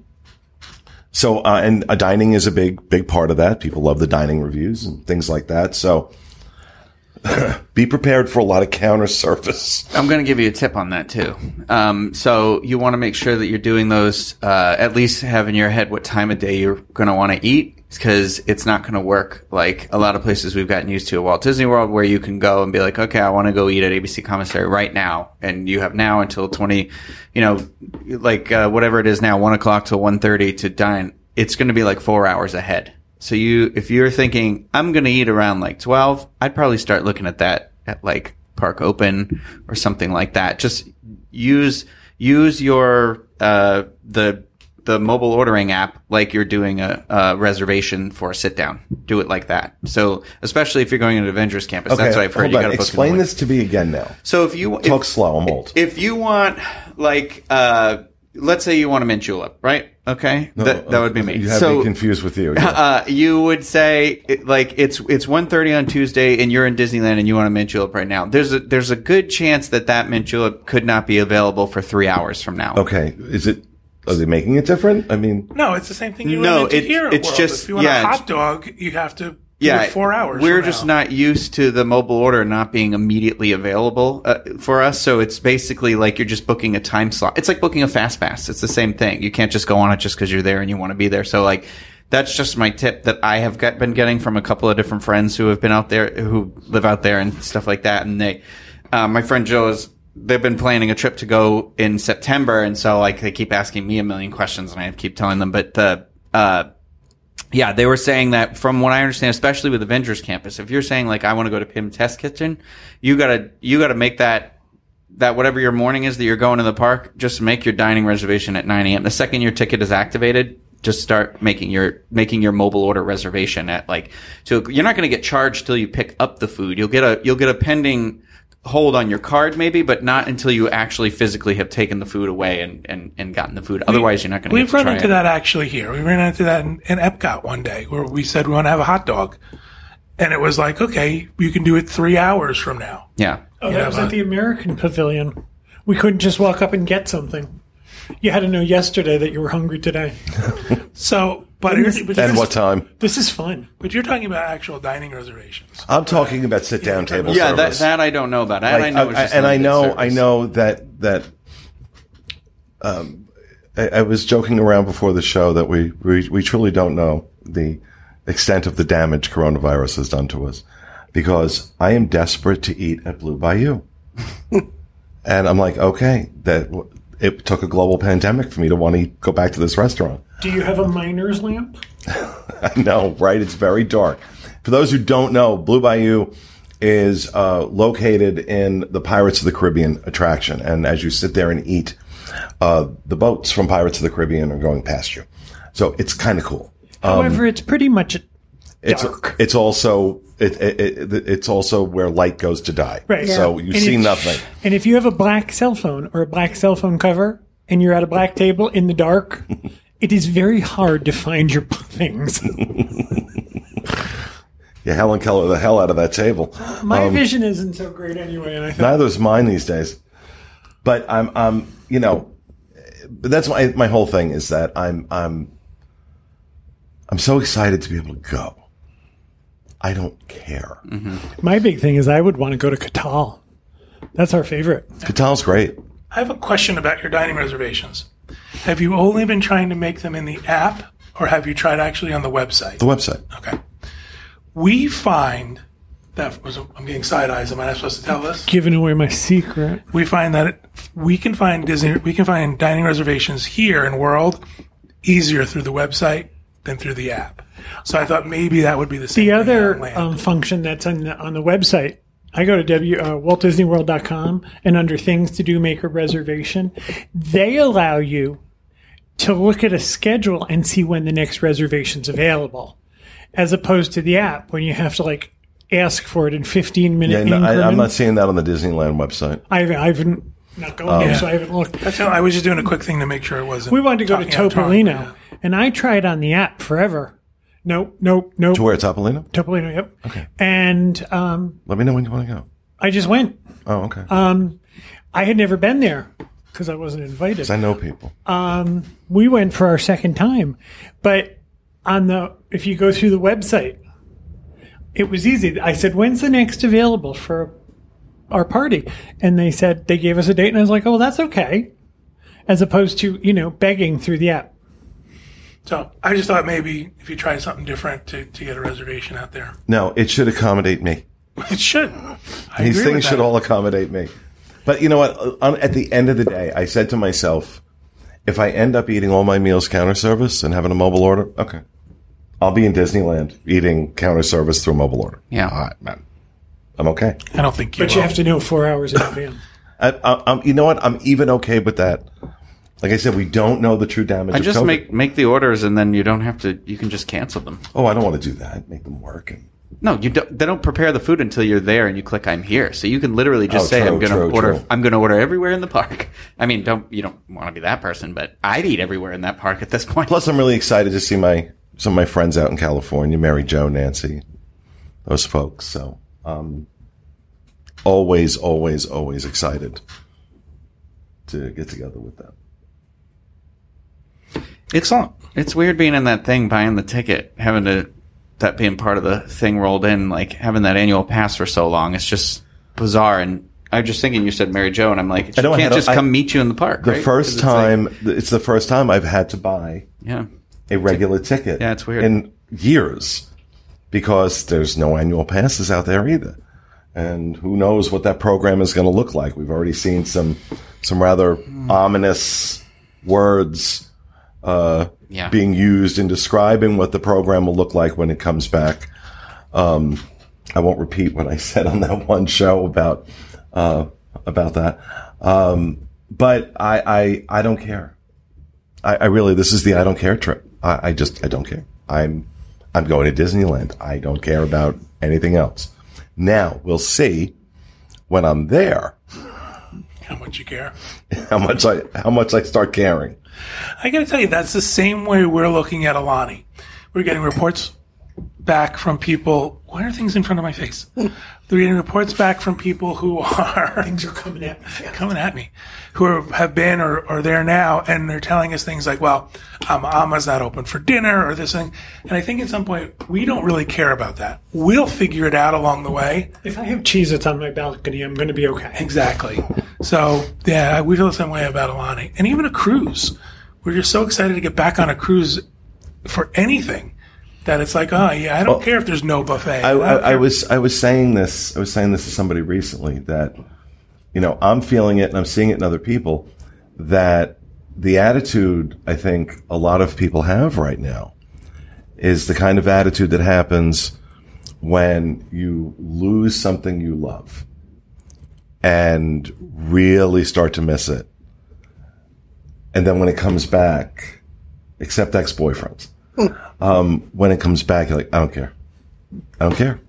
[SPEAKER 1] dining is a big part of that. People love the dining reviews and things like that. So be prepared for a lot of counter service.
[SPEAKER 5] I'm going to give you a tip on that too. So you want to make sure that you're doing those, at least have in your head what time of day you're going to want to eat, because it's not going to work like a lot of places we've gotten used to at Walt Disney World, where you can go and be like, okay, I want to go eat at ABC Commissary right now. And you have now until 20, whatever it is now, 1 o'clock till 1:30 to dine. It's going to be like 4 hours ahead. So if you're thinking, I'm going to eat around like 12, I'd probably start looking at that at like Park Open or something like that. Just use your, the mobile ordering app like you're doing a reservation for a sit down. Do it like that. So especially if you're going to Avengers Campus, that's what I've heard. You got to book.
[SPEAKER 1] Explain this to me again now.
[SPEAKER 5] So if you
[SPEAKER 1] talk slow, I'm old.
[SPEAKER 5] If you want let's say you want a mint julep, right? Okay, that would be me.
[SPEAKER 1] You have me confused with you.
[SPEAKER 5] You would say it's 1:30 on Tuesday, and you're in Disneyland, and you want a mint julep right now. There's a good chance that mint julep could not be available for 3 hours from now.
[SPEAKER 1] Okay, are they making it different? I mean,
[SPEAKER 4] no, it's the same thing you run into here.
[SPEAKER 5] It's
[SPEAKER 4] World.
[SPEAKER 5] just
[SPEAKER 4] if you want a hot dog, you have to.
[SPEAKER 5] Yeah,
[SPEAKER 4] 4 hours.
[SPEAKER 5] We're just not used to the mobile order not being immediately available for us. So it's basically like you're just booking a time slot. It's like booking a fast pass. It's the same thing. You can't just go on it just because you're there and you want to be there. So like that's just my tip that I have been getting from a couple of different friends who have been out there, who live out there and stuff like that. And my friend Joe they've been planning a trip to go in September, and so like they keep asking me a million questions, and I keep telling them, but Yeah, they were saying that from what I understand, especially with Avengers Campus, if you're saying like I want to go to Pym Test Kitchen, you gotta make that whatever your morning is that you're going to the park, just make your dining reservation at 9 a.m. The second your ticket is activated, just start making your mobile order reservation at so you're not going to get charged till you pick up the food. You'll get a pending hold on your card maybe, but not until you actually physically have taken the food away and gotten the food. Otherwise, you're not going to
[SPEAKER 4] We've run into that actually here. We ran into that in Epcot one day where we said we want to have a hot dog. And it was like, okay, you can do it 3 hours from now.
[SPEAKER 5] Yeah.
[SPEAKER 2] Oh, that was at the American Pavilion. We couldn't just walk up and get something. You had to know yesterday that you were hungry today.
[SPEAKER 1] And what time?
[SPEAKER 2] This is fun.
[SPEAKER 4] But you're talking about actual dining reservations.
[SPEAKER 1] I'm talking about sit-down table
[SPEAKER 5] Yeah,
[SPEAKER 1] service.
[SPEAKER 5] that I don't know about. That I know.
[SPEAKER 1] I know that. I was joking around before the show that we truly don't know the extent of the damage coronavirus has done to us, because I am desperate to eat at Blue Bayou, and I'm like, okay, that it took a global pandemic for me to want to go back to this restaurant.
[SPEAKER 2] Do you have a miner's lamp?
[SPEAKER 1] I know, right? It's very dark. For those who don't know, Blue Bayou is located in the Pirates of the Caribbean attraction. And as you sit there and eat, the boats from Pirates of the Caribbean are going past you. So it's kind of cool.
[SPEAKER 2] However, it's pretty much dark.
[SPEAKER 1] It's also where light goes to die.
[SPEAKER 2] Right.
[SPEAKER 1] So you see nothing.
[SPEAKER 2] And if you have a black cell phone or a black cell phone cover and you're at a black table in the dark, it is very hard to find your things.
[SPEAKER 1] Yeah, Helen Keller the hell out of that table.
[SPEAKER 2] My vision isn't so great anyway, and I thought,
[SPEAKER 1] neither is mine these days. But I'm but that's my whole thing is that I'm so excited to be able to go. I don't care.
[SPEAKER 5] Mm-hmm.
[SPEAKER 2] My big thing is I would want to go to Catal. That's our favorite.
[SPEAKER 1] Catal's great.
[SPEAKER 4] I have a question about your dining reservations. Have you only been trying to make them in the app, or have you tried actually on the website?
[SPEAKER 1] The website.
[SPEAKER 4] Okay. We find that I'm getting side eyes. Am I not supposed to tell this?
[SPEAKER 2] Giving away my secret.
[SPEAKER 4] We find that we can find dining reservations here in World easier through the website than through the app. So I thought maybe that would be the same.
[SPEAKER 2] The
[SPEAKER 4] thing
[SPEAKER 2] other function that's on the website, I go to WaltDisneyWorld.com, and under things to do, make a reservation. They allow you to look at a schedule and see when the next reservation's available, as opposed to the app when you have to ask for it in 15-minute increments.
[SPEAKER 1] I'm not seeing that on the Disneyland website.
[SPEAKER 2] I've not going there, so I haven't looked.
[SPEAKER 4] I was just doing a quick thing to make sure it wasn't.
[SPEAKER 2] We wanted to go to Topolino, and I tried on the app forever. Nope.
[SPEAKER 1] To where, Topolino?
[SPEAKER 2] Topolino, yep.
[SPEAKER 1] Okay.
[SPEAKER 2] And
[SPEAKER 1] let me know when you want to go.
[SPEAKER 2] I just went.
[SPEAKER 1] Oh, okay.
[SPEAKER 2] I had never been there because I wasn't invited.
[SPEAKER 1] Because I know people.
[SPEAKER 2] We went for our second time, but if you go through the website, it was easy. I said, "When's the next available for our party?" And they said they gave us a date, and I was like, "Oh, that's okay," as opposed to begging through the app.
[SPEAKER 4] So I just thought maybe if you tried something different to get a reservation out there.
[SPEAKER 1] No, it should accommodate me.
[SPEAKER 4] It should.
[SPEAKER 1] These things should all accommodate me. But you know what? At the end of the day, I said to myself, if I end up eating all my meals counter service and having a mobile order, okay, I'll be in Disneyland eating counter service through mobile order.
[SPEAKER 5] Yeah.
[SPEAKER 1] All right, man. I'm okay.
[SPEAKER 4] I don't think you
[SPEAKER 2] But you have to know 4 hours in advance.
[SPEAKER 1] You know what? I'm even okay with that. Like I said, we don't know the true damage of
[SPEAKER 5] just
[SPEAKER 1] COVID.
[SPEAKER 5] make the orders, and then you don't have to. You can just cancel them.
[SPEAKER 1] Oh, I don't want to do that. Make them work.
[SPEAKER 5] No, you don't. They don't prepare the food until you're there, and you click "I'm here." So you can literally just say, "I'm going to order.
[SPEAKER 1] True.
[SPEAKER 5] I'm going to order everywhere in the park." I mean, you don't want to be that person, but I'd eat everywhere in that park at this point.
[SPEAKER 1] Plus, I'm really excited to see some of my friends out in California, Mary Jo, Nancy, those folks. So, always, always, always excited to get together with them.
[SPEAKER 5] It's weird being in that thing, buying the ticket, that being part of the thing rolled in, like having that annual pass for so long. It's just bizarre. And I'm just thinking, you said Mary Jo, and I'm like, she can't just come meet you in the park, right?
[SPEAKER 1] It's the first time I've had to buy a regular ticket.
[SPEAKER 5] Yeah, it's weird.
[SPEAKER 1] In years, because there's no annual passes out there either. And who knows what that program is going to look like. We've already seen some rather ominous words being used in describing what the program will look like when it comes back. I won't repeat what I said on that one show about that. But I don't care. I really, this is the I don't care trip. I don't care. I'm going to Disneyland. I don't care about anything else. Now we'll see when I'm there.
[SPEAKER 4] How much you care?
[SPEAKER 1] How much I start caring.
[SPEAKER 4] I got to tell you, that's the same way we're looking at Alani. We're getting reports back from people. Why are things in front of my face? They're getting reports back from people who are
[SPEAKER 2] Things are coming at me.
[SPEAKER 4] Who have been or are there now, and they're telling us things like, well, Amma's not open for dinner or this thing. And I think at some point, we don't really care about that. We'll figure it out along the way.
[SPEAKER 2] If I have Cheez-Its on my balcony, I'm going to be okay.
[SPEAKER 4] Exactly. So, yeah, we feel the same way about Alani. And even a cruise. We're just so excited to get back on a cruise for anything that it's like, oh, yeah, I don't care if there's no buffet.
[SPEAKER 1] I was saying this to somebody recently that, I'm feeling it and I'm seeing it in other people, that the attitude I think a lot of people have right now is the kind of attitude that happens when you lose something you love and really start to miss it. And then when it comes back, except ex-boyfriends, when it comes back, you're like, I don't care. I don't care.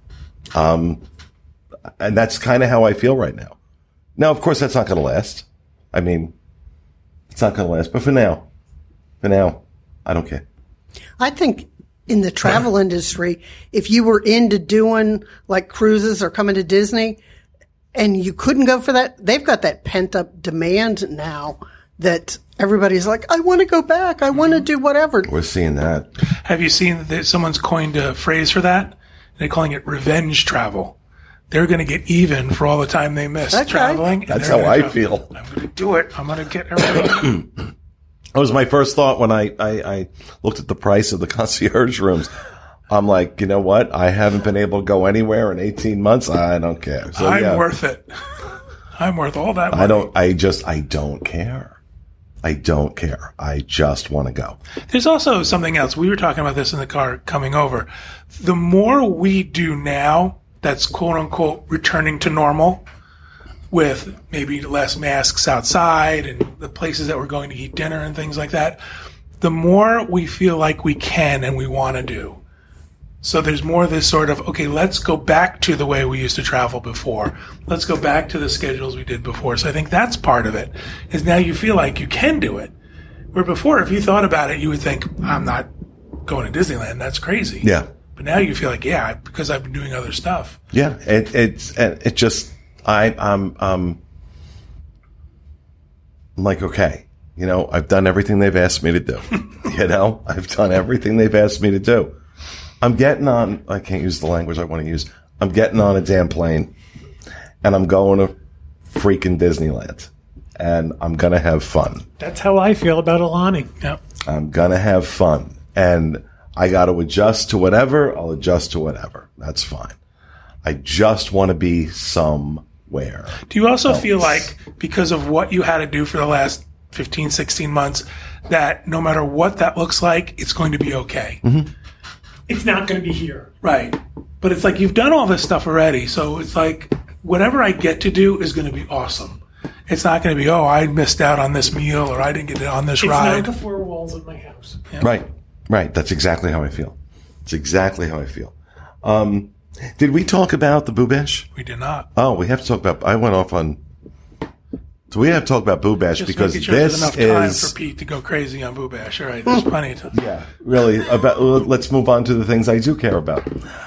[SPEAKER 1] And that's kind of how I feel right now. Now, of course, that's not going to last. I mean, it's not going to last. But for now, I don't care.
[SPEAKER 3] I think in the travel industry, if you were into doing like cruises or coming to Disney and you couldn't go for that, they've got that pent up demand now that everybody's like, I want to go back. I want to do whatever.
[SPEAKER 1] We're seeing that.
[SPEAKER 4] Have you seen that someone's coined a phrase for that? They're calling it revenge travel. They're going to get even for all the time they missed traveling.
[SPEAKER 1] That's how I feel.
[SPEAKER 4] I'm going to do it. I'm going to get everything.
[SPEAKER 1] That was my first thought when I looked at the price of the concierge rooms. I'm like, you know what? I haven't been able to go anywhere in 18 months. I don't care. So,
[SPEAKER 4] I'm worth it. I'm worth all that money.
[SPEAKER 1] I don't care. I don't care. I just want to go.
[SPEAKER 4] There's also something else. We were talking about this in the car coming over. The more we do now, that's quote unquote returning to normal, with maybe less masks outside and the places that we're going to eat dinner and things like that, the more we feel like we can and we want to do. So there's more of this sort of, okay, let's go back to the way we used to travel before. Let's go back to the schedules we did before. So I think that's part of it, is now you feel like you can do it. Where before, if you thought about it, you would think, I'm not going to Disneyland. That's crazy.
[SPEAKER 1] Yeah.
[SPEAKER 4] But now you feel like, yeah, because I've been doing other stuff.
[SPEAKER 1] Yeah. I'm like, okay, I've done everything they've asked me to do. I've done everything they've asked me to do. I'm getting on, I can't use the language I want to use. I'm getting on a damn plane and I'm going to freaking Disneyland and I'm going to have fun.
[SPEAKER 2] That's how I feel about Alani.
[SPEAKER 4] Yep.
[SPEAKER 1] I'm going to have fun and I got to adjust to whatever. I'll adjust to whatever. That's fine. I just want to be somewhere.
[SPEAKER 4] Do you also feel like because of what you had to do for the last 15, 16 months, that no matter what that looks like, it's going to be okay?
[SPEAKER 1] Mm-hmm.
[SPEAKER 2] It's not going to be here.
[SPEAKER 4] Right. But it's like you've done all this stuff already. So it's like whatever I get to do is going to be awesome. It's not going to be, I missed out on this meal or I didn't get on this ride.
[SPEAKER 2] It's not the four walls of my house.
[SPEAKER 1] Yeah. Right. That's exactly how I feel. It's exactly how I feel. Did we talk about the Boo Bash?
[SPEAKER 4] We did not.
[SPEAKER 1] Oh, we have to talk about, I went off on, so we have to talk about Boo Bash because
[SPEAKER 4] sure
[SPEAKER 1] this
[SPEAKER 4] enough time for Pete to go crazy on Boo Bash. All right, there's plenty of time.
[SPEAKER 1] Yeah, really. Let's move on to the things I do care about.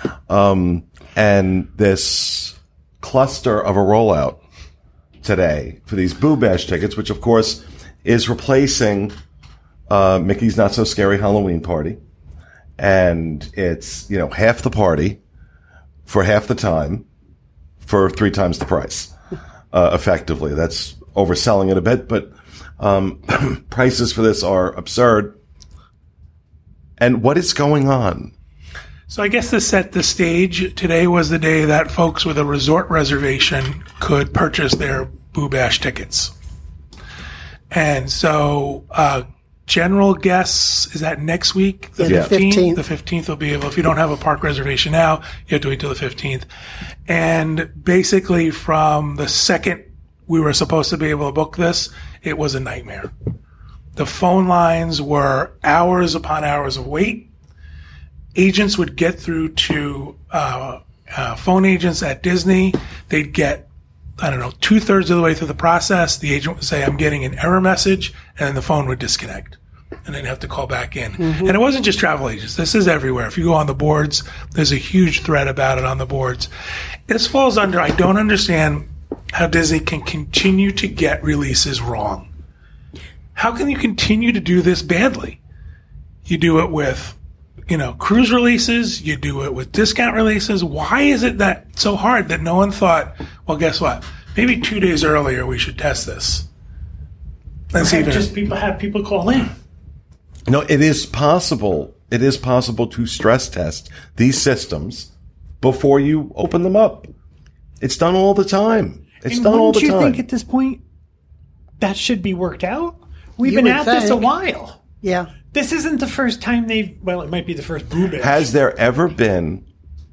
[SPEAKER 1] And this cluster of a rollout today for these Boo Bash tickets, which of course is replacing Mickey's Not So Scary Halloween Party. And it's, half the party for half the time for 3 times the price, effectively. That's overselling it a bit, but prices for this are absurd. And what is going on?
[SPEAKER 4] So I guess to set the stage, today was the day that folks with a resort reservation could purchase their Boo Bash tickets. And so general guess is that next week, the
[SPEAKER 3] Yeah, the
[SPEAKER 4] 15th.
[SPEAKER 3] 15th.
[SPEAKER 4] The 15th will be able, if you don't have a park reservation now, you have to wait till the 15th. And basically from the second we were supposed to be able to book this, it was a nightmare. The phone lines were hours upon hours of wait. Agents would get through to phone agents at Disney. They'd get, 2/3 of the way through the process. The agent would say, I'm getting an error message, and then the phone would disconnect. And they'd have to call back in. And it wasn't just travel agents. This is everywhere. If you go on the boards, there's a huge thread about it on the boards. This falls under, I don't understand how Disney can continue to get releases wrong. How can you continue to do this badly? You do it with, cruise releases. You do it with discount releases. Why is it that so hard that no one thought, well, guess what? Maybe 2 days earlier we should test this. Let's see if
[SPEAKER 2] Have people call in.
[SPEAKER 1] No, it is possible. It is possible to stress test these systems before you open them up. It's done all the time. It's
[SPEAKER 2] And
[SPEAKER 1] done all the
[SPEAKER 2] wouldn't you
[SPEAKER 1] time.
[SPEAKER 2] think at this point that should be worked out? We've
[SPEAKER 3] You
[SPEAKER 2] been
[SPEAKER 3] would
[SPEAKER 2] at this a
[SPEAKER 3] think.
[SPEAKER 2] while.
[SPEAKER 3] Yeah.
[SPEAKER 2] This isn't the first time it might be the first Boo Bash.
[SPEAKER 1] Has there ever been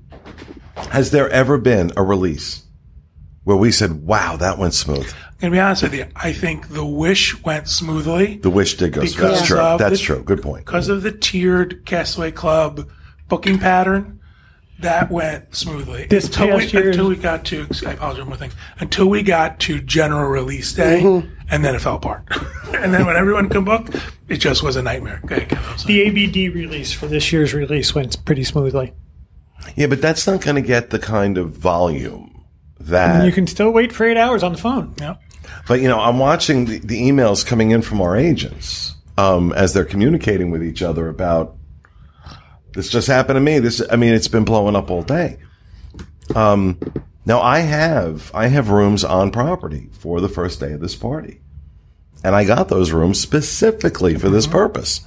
[SPEAKER 1] a release where we said, wow, that went smooth?
[SPEAKER 4] I'm going to be honest with you. I think the Wish went smoothly.
[SPEAKER 1] The Wish did go smooth.
[SPEAKER 4] Because
[SPEAKER 1] That's true.
[SPEAKER 4] of
[SPEAKER 1] That's
[SPEAKER 4] the-
[SPEAKER 1] true. Good point.
[SPEAKER 4] Because of the tiered Castaway Club booking pattern, that went smoothly.
[SPEAKER 2] This
[SPEAKER 4] until
[SPEAKER 2] past year-
[SPEAKER 4] we got to, I apologize one more thing, until we got to general release day, and then it fell apart. And then when everyone could book, it just was a nightmare. Okay, Kevin, I'm sorry.
[SPEAKER 2] The ABD release for this year's release went pretty smoothly.
[SPEAKER 1] Yeah, but that's not going to get the kind of volume that.
[SPEAKER 2] You can still wait for 8 hours on the phone.
[SPEAKER 4] Yeah.
[SPEAKER 1] But, I'm watching the emails coming in from our agents as they're communicating with each other about this just happened to me. It's been blowing up all day. Now I have rooms on property for the first day of this party. And I got those rooms specifically for this purpose.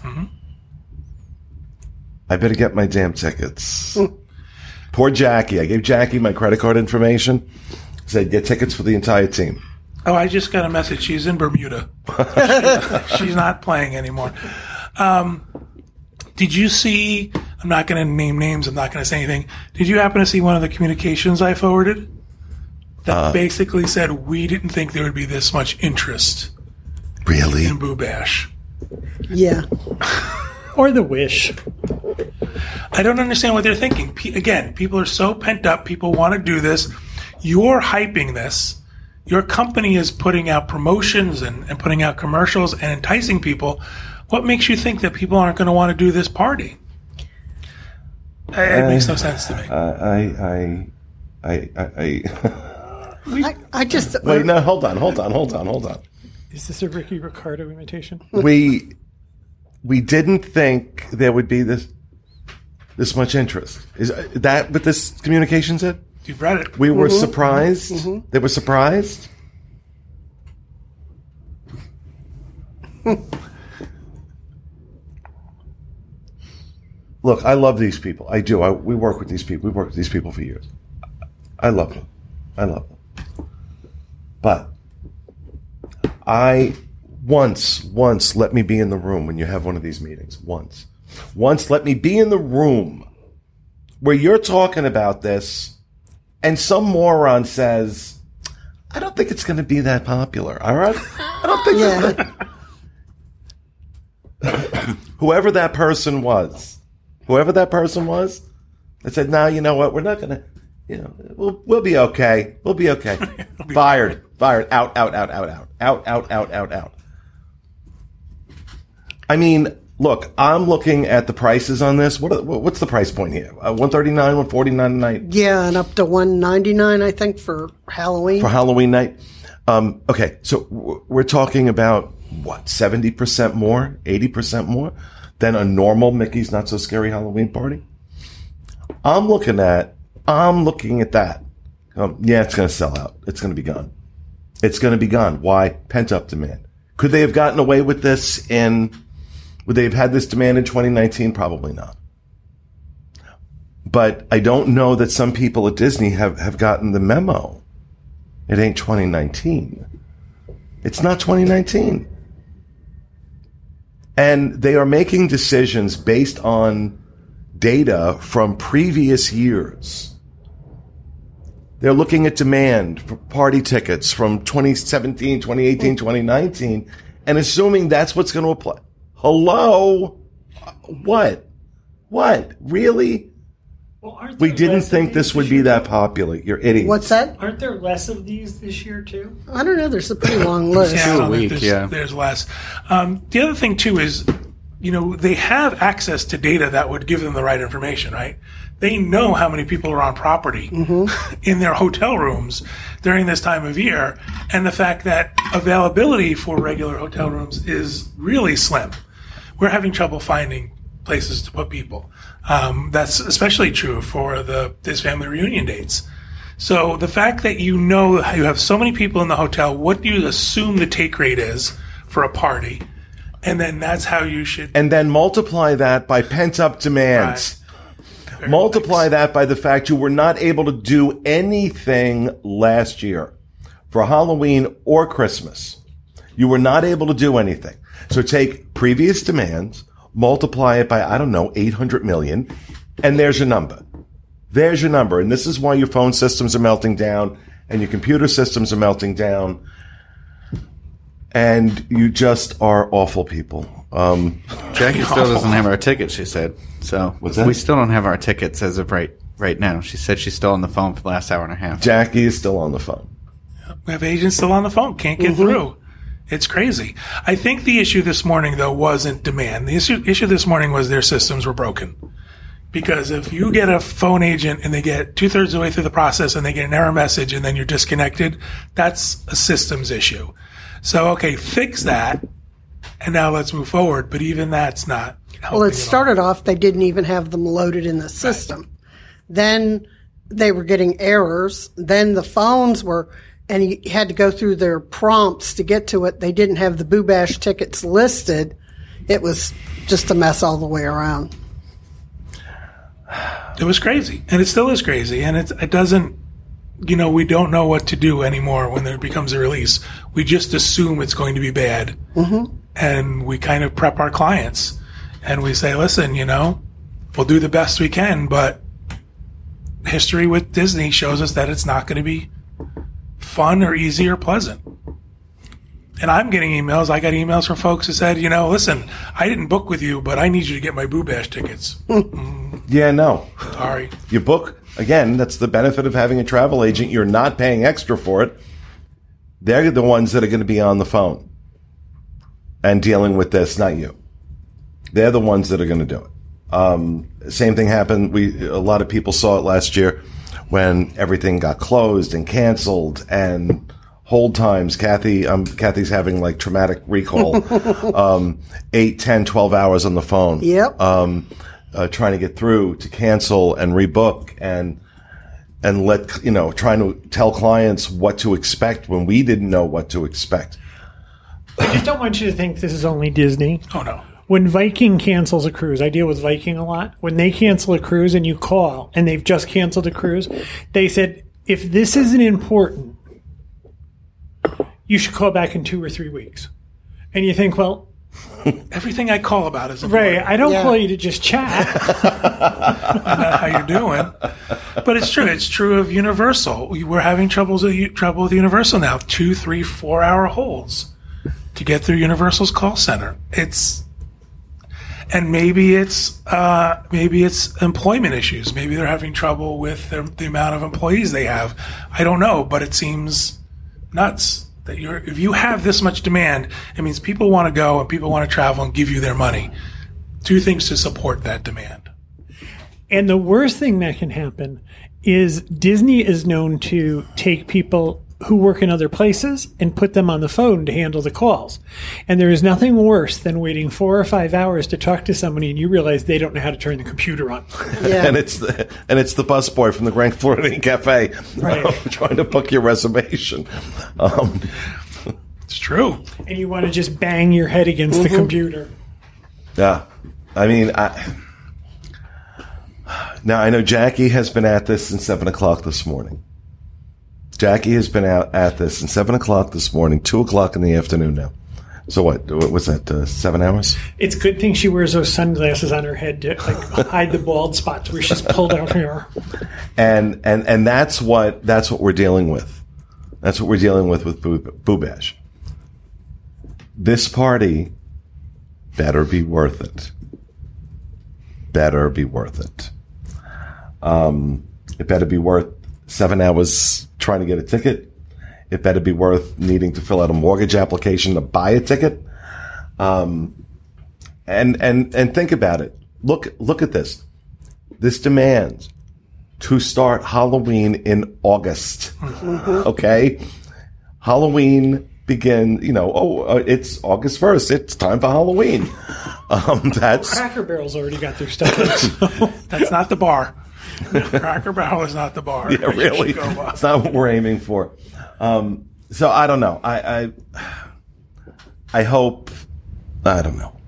[SPEAKER 1] I better get my damn tickets. Poor Jackie. I gave Jackie my credit card information. Said, get tickets for the entire team.
[SPEAKER 4] Oh, I just got a message. She's in Bermuda. She's not playing anymore. Did you see, I'm not going to name names, I'm not going to say anything. Did you happen to see one of the communications I forwarded? That basically said, we didn't think there would be this much interest
[SPEAKER 1] Really?
[SPEAKER 4] in Boo Bash.
[SPEAKER 3] Yeah.
[SPEAKER 2] Or the Wish.
[SPEAKER 4] I don't understand what they're thinking. Again, people are so pent up. People want to do this. You're hyping this. Your company is putting out promotions and putting out commercials and enticing people. What makes you think that people aren't going to want to do this party? It makes no sense to me.
[SPEAKER 3] I just
[SPEAKER 1] Wait, no, hold on.
[SPEAKER 2] Is this a Ricky Ricardo imitation?
[SPEAKER 1] We didn't think there would be this much interest. Is that what this communication said?
[SPEAKER 4] You've read it.
[SPEAKER 1] We were surprised. They were surprised. Look, I love these people. I do. We work with these people. We've worked with these people for years. I love them. But once let me be in the room when you have one of these meetings. Once let me be in the room where you're talking about this and some moron says, I don't think it's going to be that popular. All right? I don't think whoever that person was, that said, no, you know what? We're not going to, we'll be okay. We'll be okay. Fired. Out. I mean, look, I'm looking at the prices on this. What's the price point here? $139, $149 a night?
[SPEAKER 3] yeah, and up to $199, I think, for Halloween.
[SPEAKER 1] For Halloween night? Okay, so we're talking about, what, 70% more, 80% more than a normal Mickey's Not So Scary Halloween party? I'm looking at that. Yeah, it's going to sell out. It's going to be gone. Why? Pent-up demand. Could they have gotten away with this would they have had this demand in 2019? Probably not. But I don't know that some people at Disney have gotten the memo. It ain't 2019. It's not 2019. And they are making decisions based on data from previous years. They're looking at demand for party tickets from 2017, 2018, 2019, and assuming that's what's going to apply. Hello? What? Really?
[SPEAKER 2] Well,
[SPEAKER 1] we didn't think this would be that popular. You're idiots.
[SPEAKER 3] What's that?
[SPEAKER 2] Aren't there less of these this year, too?
[SPEAKER 3] I don't know. There's a pretty long list.
[SPEAKER 4] Yeah, I don't think
[SPEAKER 5] week,
[SPEAKER 4] there's less. The other thing, too, is, they have access to data that would give them the right information, right? They know how many people are on property in their hotel rooms during this time of year, and the fact that availability for regular hotel rooms is really slim. We're having trouble finding places to put people. That's especially true for this family reunion dates. So the fact that you have so many people in the hotel, what do you assume the take rate is for a party? And then that's how you should...
[SPEAKER 1] And then multiply that by pent-up demands.
[SPEAKER 4] Right.
[SPEAKER 1] Multiply that by the fact you were not able to do anything last year for Halloween or Christmas. You were not able to do anything. So take previous demands, multiply it by, 800 million, and there's your number. There's your number. And this is why your phone systems are melting down and your computer systems are melting down. And you just are awful people.
[SPEAKER 5] Jackie still doesn't have our tickets, she said. So
[SPEAKER 1] what's that?
[SPEAKER 5] We still don't have our tickets as of right now. She said she's still on the phone for the last hour and a half.
[SPEAKER 1] Jackie is still on the phone.
[SPEAKER 4] We have agents still on the phone. Can't get through. It's crazy. I think the issue this morning, though, wasn't demand. The issue this morning was their systems were broken. Because if you get a phone agent and they get 2/3 of the way through the process and they get an error message and then you're disconnected, that's a systems issue. So, okay, fix that, and now let's move forward. But even that's not helping.
[SPEAKER 3] Well, it started off, they didn't even have them loaded in the system. Right. Then they were getting errors. Then the phones were, and you had to go through their prompts to get to it. They didn't have the Boo Bash tickets listed. It was just a mess all the way around.
[SPEAKER 4] It was crazy, and it still is crazy, and it doesn't, we don't know what to do anymore when there becomes a release. We just assume it's going to be bad, and we kind of prep our clients, and we say, listen, we'll do the best we can, but history with Disney shows us that it's not going to be fun or easy or pleasant. And I'm getting emails. I got emails from folks who said, listen, I didn't book with you, but I need you to get my Boo Bash tickets.
[SPEAKER 1] Yeah, no.
[SPEAKER 4] Sorry.
[SPEAKER 1] You book, again, that's the benefit of having a travel agent. You're not paying extra for it. They're the ones that are going to be on the phone and dealing with this, not you. They're the ones that are going to do it. Same thing happened. A lot of people saw it last year when everything got closed and canceled and hold times. Kathy's having like traumatic recall. 8, 10, 12 hours on the phone.
[SPEAKER 3] Yep.
[SPEAKER 1] Trying to get through to cancel and rebook and trying to tell clients what to expect when we didn't know what to expect.
[SPEAKER 2] I just don't want you to think this is only Disney.
[SPEAKER 4] Oh, no.
[SPEAKER 2] When Viking cancels a cruise, I deal with Viking a lot. When they cancel a cruise and you call and they've just canceled a cruise, they said, if this isn't important, you should call back in 2 or 3 weeks. And you think, well,
[SPEAKER 4] everything I call about is important.
[SPEAKER 2] Right. I don't call you to just chat.
[SPEAKER 4] Find out how you're doing. But it's true. It's true of Universal. We're having trouble with Universal now. 2, 3, 4 hour holds to get through Universal's call center. And maybe it's employment issues. Maybe they're having trouble with the amount of employees they have. I don't know, but it seems nuts. That if you have this much demand, it means people want to go and people want to travel and give you their money. Do things to support that demand.
[SPEAKER 2] And the worst thing that can happen is Disney is known to take people who work in other places and put them on the phone to handle the calls. And there is nothing worse than waiting 4 or 5 hours to talk to somebody and you realize they don't know how to turn the computer on.
[SPEAKER 3] Yeah.
[SPEAKER 1] and it's the busboy from the Grand Floridian Cafe trying to book your reservation.
[SPEAKER 4] It's true.
[SPEAKER 2] And you want to just bang your head against the computer.
[SPEAKER 1] Yeah. I mean, now I know Jackie has been at this since 7 o'clock this morning. Jackie has been out at this since 7 o'clock this morning, 2 o'clock in the afternoon now, So what was that, 7 hours?
[SPEAKER 2] It's a good thing she wears those sunglasses on her head to hide the bald spots where she's pulled out hair.
[SPEAKER 1] And that's what we're dealing with. That's what we're dealing with Boo Bash. This party better be worth it. Better be worth it. It better be worth 7 hours trying to get a ticket. It better be worth needing to fill out a mortgage application to buy a ticket. And think about it. Look at this. This demands to start Halloween in August. Okay? Halloween it's August 1st. It's time for Halloween.
[SPEAKER 2] Cracker Barrel's already got their stuff in, so.
[SPEAKER 4] That's not the bar. Cracker Barrel is not the bar.
[SPEAKER 1] Yeah, really. It's not what we're aiming for. So I don't know. I hope. I don't know.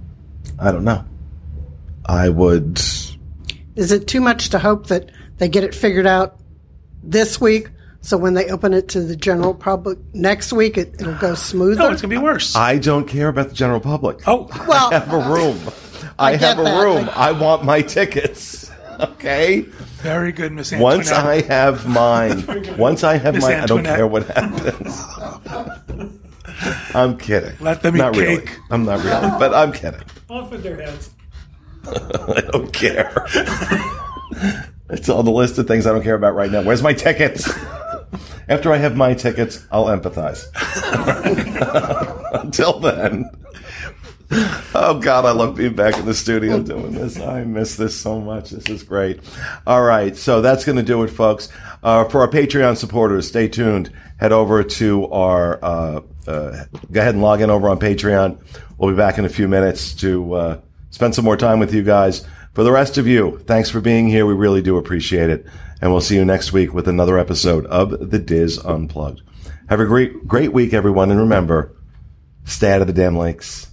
[SPEAKER 1] I would.
[SPEAKER 3] Is it too much to hope that they get it figured out this week? So when they open it to the general public next week, it'll go smoother?
[SPEAKER 4] No, it's going to be worse.
[SPEAKER 1] I don't care about the general public.
[SPEAKER 4] Oh,
[SPEAKER 3] well,
[SPEAKER 1] I have a room. I have a room. I want my tickets. Okay?
[SPEAKER 4] Very good, Miss Antoinette.
[SPEAKER 1] Once I have mine, I don't care what happens. I'm kidding.
[SPEAKER 4] Let them eat
[SPEAKER 1] not
[SPEAKER 4] cake.
[SPEAKER 1] Really. I'm not really, but I'm kidding.
[SPEAKER 2] Off with their heads.
[SPEAKER 1] I don't care. That's all the list of things I don't care about right now. Where's my tickets? After I have my tickets, I'll empathize. Until then. Oh, God, I love being back in the studio doing this. I miss this so much. This is great. All right, so that's going to do it, folks. For our Patreon supporters, stay tuned. Head over to our go ahead and log in over on Patreon. We'll be back in a few minutes to spend some more time with you guys. For the rest of you, thanks for being here. We really do appreciate it. And we'll see you next week with another episode of The Diz Unplugged. Have a great week, everyone. And remember, stay out of the damn lakes.